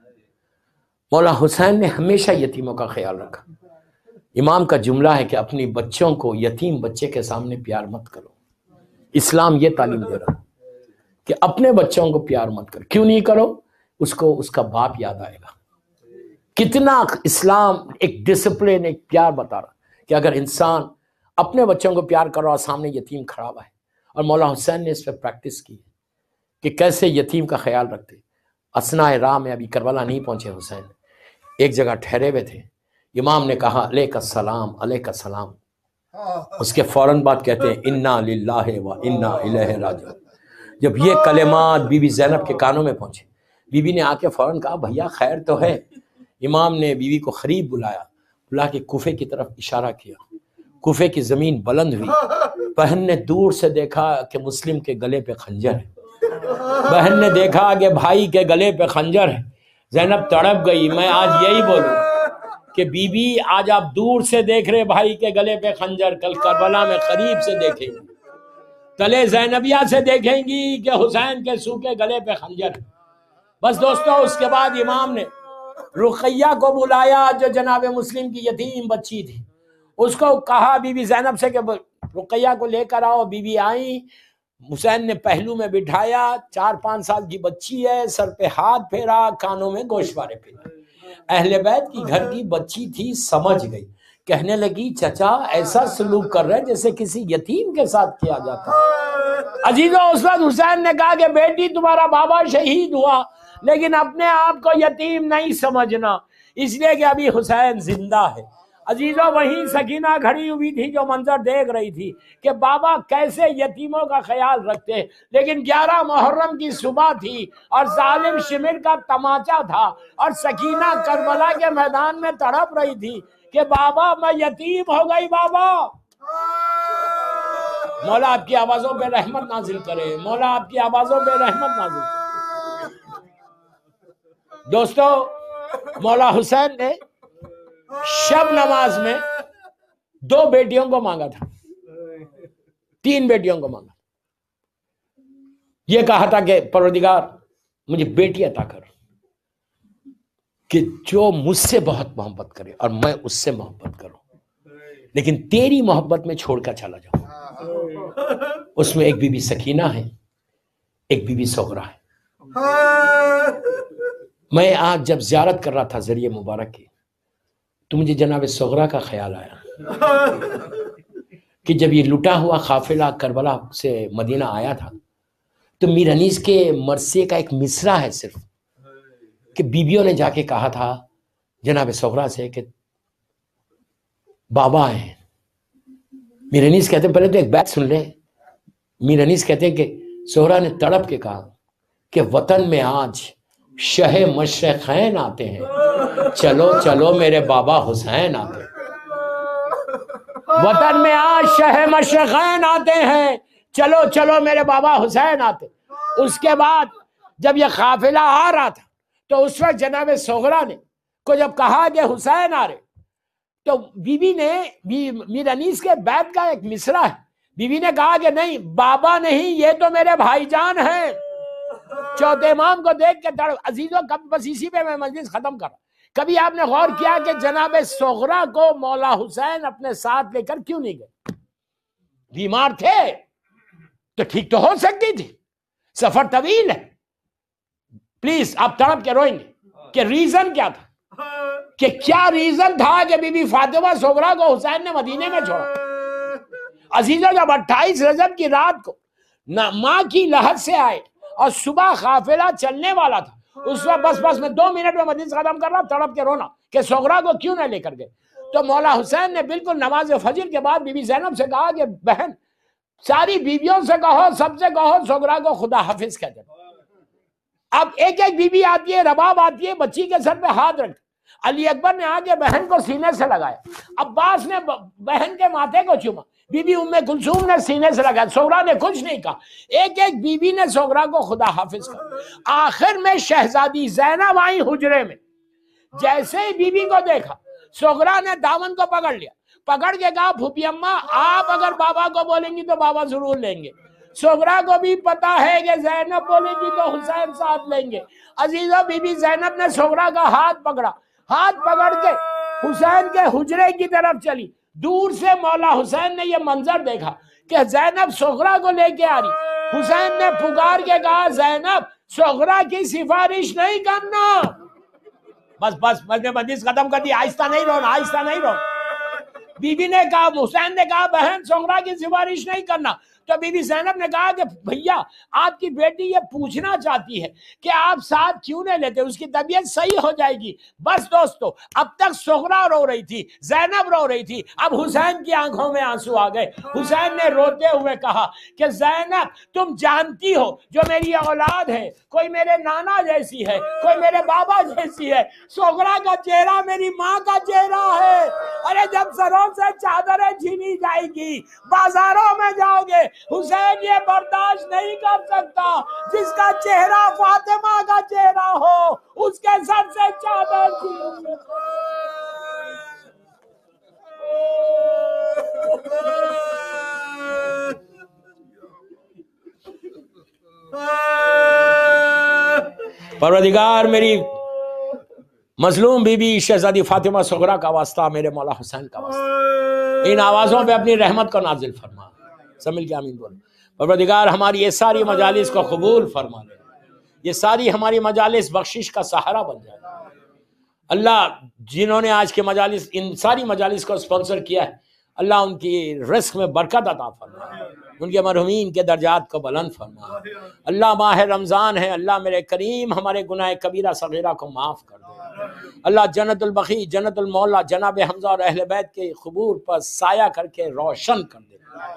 مولا حسین نے ہمیشہ یتیموں کا خیال رکھا. امام کا جملہ ہے کہ اپنی بچوں کو یتیم بچے کے سامنے پیار مت کرو. اسلام یہ تعلیم دے رہا کہ اپنے بچوں کو پیار مت کرو. کیوں نہیں کرو؟ اس کو اس کا باپ یاد آئے گا. کتنا اسلام ایک ڈسپلن، ایک پیار بتا رہا کہ اگر انسان اپنے بچوں کو پیار کر رہا اور سامنے یتیم کھڑا ہوا ہے. اور مولا حسین نے اس پہ پریکٹس کی کہ کیسے یتیم کا خیال رکھتے. اثناء راہ میں، ابھی کربلا نہیں پہنچے حسین، ایک جگہ ٹھہرے ہوئے تھے. امام نے کہا علیک السلام، علیک السلام. اس کے فوراً بعد کہتے ہیں انا للہ و انا الیہ راجعون. جب یہ کلمات بی بی زینب کے کانوں میں پہنچے، بی بی نے آ کے فوراً کہا بھیا خیر تو ہے. امام نے بیوی کو قریب بلا کے کوفے کی طرف اشارہ کیا. کوفے کی زمین بلند ہوئی. بہن نے دور سے دیکھا کہ مسلم کے گلے پہ خنجر ہے. بہن نے دیکھا کہ بھائی کے گلے پہ خنجر ہے. زینب تڑپ گئی. میں آج یہی بولوں کہ بی بی آج آپ دور سے دیکھ رہے بھائی کے گلے پہ خنجر، کل کربلا میں قریب سے دیکھیں گی، تلے زینبیہ سے دیکھیں گی کہ حسین کے سوکھے گلے پہ خنجر. بس دوستو اس کے بعد امام نے رقیہ کو بلایا جو جناب مسلم کی یتیم بچی تھی. اس کو کہا بی بی زینب سے کہ رقیہ کو لے کر آؤ. بی بی آئیں. حسین نے پہلو میں بٹھایا. 4-5 سال کی بچی ہے، سر پہ ہاتھ پھیرا، کانوں میں گوشوارے پھیرا. اہل بیت کی گھر کی بچی تھی، سمجھ گئی. کہنے لگی چچا ایسا سلوک کر رہے جیسے کسی یتیم کے ساتھ کیا جاتا. عزیزو اس وقت حسین نے کہا کہ بیٹی تمہارا بابا شہید ہوا لیکن اپنے آپ کو یتیم نہیں سمجھنا، اس لیے کہ ابھی حسین زندہ ہے. عزیزو وہیں سکینہ کھڑی ہوئی تھی جو منظر دیکھ رہی تھی کہ بابا کیسے یتیموں کا خیال رکھتے. لیکن 11 محرم کی صبح تھی اور ظالم شمر کا تماچا تھا اور سکینہ کربلا کے میدان میں تڑپ رہی تھی کہ بابا میں یتیم ہو گئی. بابا مولا آپ کی آوازوں پہ رحمت نازل کرے، مولا آپ کی آوازوں پہ رحمت نازل کرے. دوستو مولا حسین نے شب نماز میں 2 بیٹیوں کو مانگا تھا، 3 بیٹیوں کو مانگا. یہ کہا تھا کہ پروردگار مجھے بیٹی عطا کر کہ جو مجھ سے بہت محبت کرے اور میں اس سے محبت کروں، لیکن تیری محبت میں چھوڑ کر چلا جاؤں. اس میں ایک بی بی سکینہ ہے، ایک بی بی سغرا ہے. میں آج جب زیارت کر رہا تھا ذریعہ مبارک کی تو مجھے جناب سغرا کا خیال آیا کہ جب یہ لٹا ہوا قافلہ کربلا سے مدینہ آیا تھا تو میر انیس کے مرثیے کا ایک مصرع ہے صرف کہ بیویوں نے جا کے کہا تھا جناب سغرا سے کہ بابا ہیں. میر انیس کہتے ہیں پہلے تو ایک بات سن لیں. میر انیس کہتے ہیں کہ سغرا نے تڑپ کے کہا کہ وطن میں آج شہ مشرقین آتے ہیں، چلو چلو میرے بابا حسین آتے ہیں. وطن میں آج شہ مشرقین آتے ہیں، چلو چلو میرے بابا حسین آتے. اس کے بعد جب یہ قافلہ آ رہا تھا تو اس وقت جناب سغرا نے کو جب کہا کہ حسین آ رہے تو بی بی نے میر انیس کے بیت کا ایک مصرع ہے. بی بی نے کہا کہ نہیں بابا نہیں، یہ تو میرے بھائی جان ہیں. چوتھے امام کو دیکھ کے عزیزوں بس اسی پہ میں مجلس ختم کر رہا. کبھی آپ نے غور کیا کہ جناب سغرا کو مولا حسین اپنے ساتھ لے کر کیوں نہیں گئے؟ بیمار تھے تو ٹھیک تو ہو سکتی تھی، سفر طویل ہے. پلیز آپ تڑپ کے روئیں گے کہ ریزن کیا تھا، کہ کیا ریزن تھا کہ بی بی فاطمہ سغرا کو حسین نے مدینے میں چھوڑا. عزیزوں جب 28 رجب کی رات کو ماں کی لحد سے آئے اور صبح قافلہ چلنے والا تھا، اس وقت بس میں 2 منٹ میں مجلس ختم کر رہا، تڑپ کے رونا کہ سغرا کو کیوں نہ لے کر گئے. تو مولا حسین نے بالکل نماز فجر کے بعد بی بی زینب سے کہا کہ بہن ساری بیویوں سے کہو، سب سے کہو صغرا کو خدا حافظ کہہ دے۔ اب ایک ایک بیوی آتی ہے، رباب آتی ہے، بچی کے سر پہ ہاتھ رکھ، علی اکبر نے آگے بہن کو سینے سے لگایا، عباس نے بہن کے ماتھے کو چوما، بی بی ام کلثوم نے سینے سے لگایا، صغرا نے کچھ نہیں کہا، ایک ایک بیوی نے صغرا کو خدا حافظ کہا۔ آخر میں شہزادی زینب آئی حجرے میں، جیسے ہی بیوی کو دیکھا صغرا نے دامن کو پکڑ لیا، پکڑ کے کہا پھوپھی اماں آپ اگر بابا کو بولیں گی تو بابا ضرور لیں گے۔ صغرا کو بھی پتا ہے کہ زینب بولے گی تو حسین ساتھ لیں گے۔ عزیزہ بی بی زینب نے صغرا کا ہاتھ پکڑا، ہاتھ پکڑ کے حسین کے حجرے کی طرف چلی۔ دور سے مولا حسین نے یہ منظر دیکھا کہ زینب صغرا کو لے کے آ رہی۔ حسین نے پکار کے کہا زینب صغرا کی سفارش نہیں کرنا۔ بس بس مجلس ختم کر دی، آہستہ نہیں رونا، آہستہ نہیں رونا۔ بی بی نے کہا، حسین نے کہا بہن صغرا کی سفارش نہیں کرنا، تو بی بی زینب نے کہا کہ بھیا آپ کی بیٹی یہ پوچھنا چاہتی ہے کہ آپ ساتھ کیوں نہیں لیتے، اس کی طبیعت صحیح ہو جائے گی۔ بس دوستو اب تک صغرا رو رہی تھی، زینب رو رہی تھی، اب حسین کی آنکھوں میں آنسو آ گئے۔ حسین نے روتے ہوئے کہا کہ زینب تم جانتی ہو جو میری اولاد ہے، کوئی میرے نانا جیسی ہے، کوئی میرے بابا جیسی ہے، صغرا کا چہرہ میری ماں کا چہرہ ہے۔ ارے جب سروں سے چادریں چھینی جائے گی، بازاروں میں جاؤ گے، حسین یہ برداشت نہیں کر سکتا جس کا چہرہ فاطمہ کا چہرہ ہو اس کے سر سے چادر چھین۔ پروردگار میری مظلوم بی بی شہزادی فاطمہ صغرا کا واسطہ، میرے مولا حسین کا واسطہ، ان آوازوں پہ اپنی رحمت کو نازل فرما۔ سب مل کے آمین بولو۔ پروردگار ہماری یہ ساری مجالس کو قبول فرما لے، یہ ساری ہماری مجالس بخشش کا سہارا بن جائے۔ اللہ جنہوں نے آج کے مجالس، ان ساری مجالس کو اسپانسر کیا ہے، اللہ ان کی رزق میں برکت عطا فرما، ان کے مرحومین کے درجات کو بلند فرما۔ اللہ ماہ رمضان ہے، اللہ میرے کریم ہمارے گناہ کبیرہ صغیرہ کو معاف کر دے۔ اللہ جنت البقیع، جنت المولا جناب حمزہ اور اہل بیت کے قبور پر سایہ کر کے روشن کر دے۔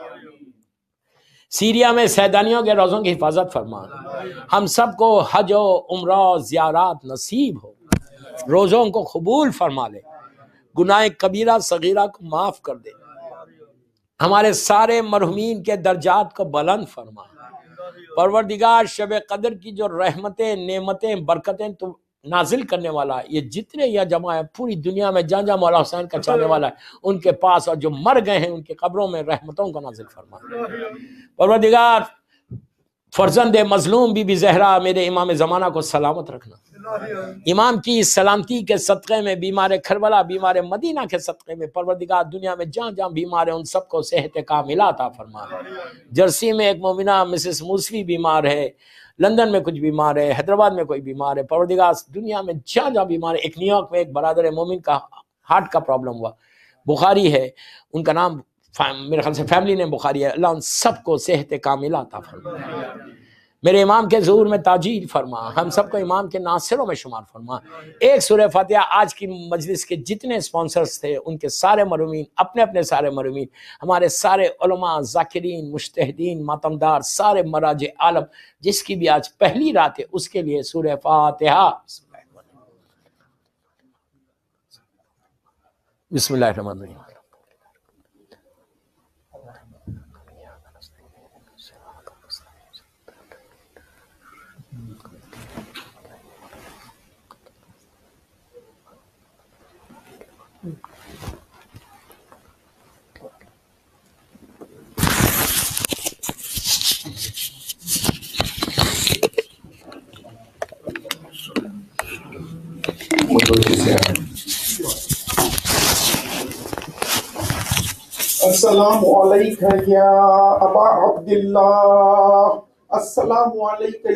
سیریا میں سیدانیوں کے روزوں کی حفاظت فرما، ہم سب کو حج و عمرہ زیارات نصیب ہو، روزوں کو قبول فرما لے، گناہ کبیرہ صغیرہ کو معاف کر دے، ہمارے سارے مرحومین کے درجات کو بلند فرما۔ پروردگار شب قدر کی جو رحمتیں، نعمتیں، برکتیں تو نازل کرنے والا ہے، یہ جتنے یہ جمع ہے پوری دنیا میں جہاں جہاں مولا حسین کا چاہنے والا ہے ان کے پاس، اور جو مر گئے ہیں ان کے قبروں میں رحمتوں کو نازل فرما۔ پروردگار فرزند مظلوم بی بی زہرا میرے امام زمانہ کو سلامت رکھنا، امام کی سلامتی کے صدقے میں بیمار کربلا، بیمار مدینہ کے صدقے میں پروردگار دنیا میں جہاں جہاں بیمار ہیں ان سب کو صحت کاملہ عطا فرما۔ جرسی میں ایک مومنہ مسز موسوی بیمار ہے، لندن میں کچھ بیمار ہے، حیدرآباد میں کوئی بیمار ہے، پروردگار دنیا میں جہاں جہاں بیمار ہے، ایک نیو یارک میں ایک برادر مومن کا ہارٹ کا پرابلم ہوا، بخاری ہے، ان کا نام میرے خیال سے فیملی نے بخاری ہے، اللہ ان سب کو صحت کاملہ عطا فرما۔ میرے امام کے ظہور میں تاجیل فرما، ہم سب کو امام کے ناصروں میں شمار فرما۔ ایک سورہ فاتحہ آج کی مجلس کے جتنے سپانسرز تھے ان کے سارے مرحومین، اپنے اپنے سارے مرحومین، ہمارے سارے علماء، ذاکرین، مجتہدین، ماتمدار، سارے مراجع عالم، جس کی بھی آج پہلی رات ہے اس کے لیے سورہ فاتحہ۔ بسم اللہ الرحمن الرحیم۔ السلام علیکم یا ابا عبداللہ، السلام علیکم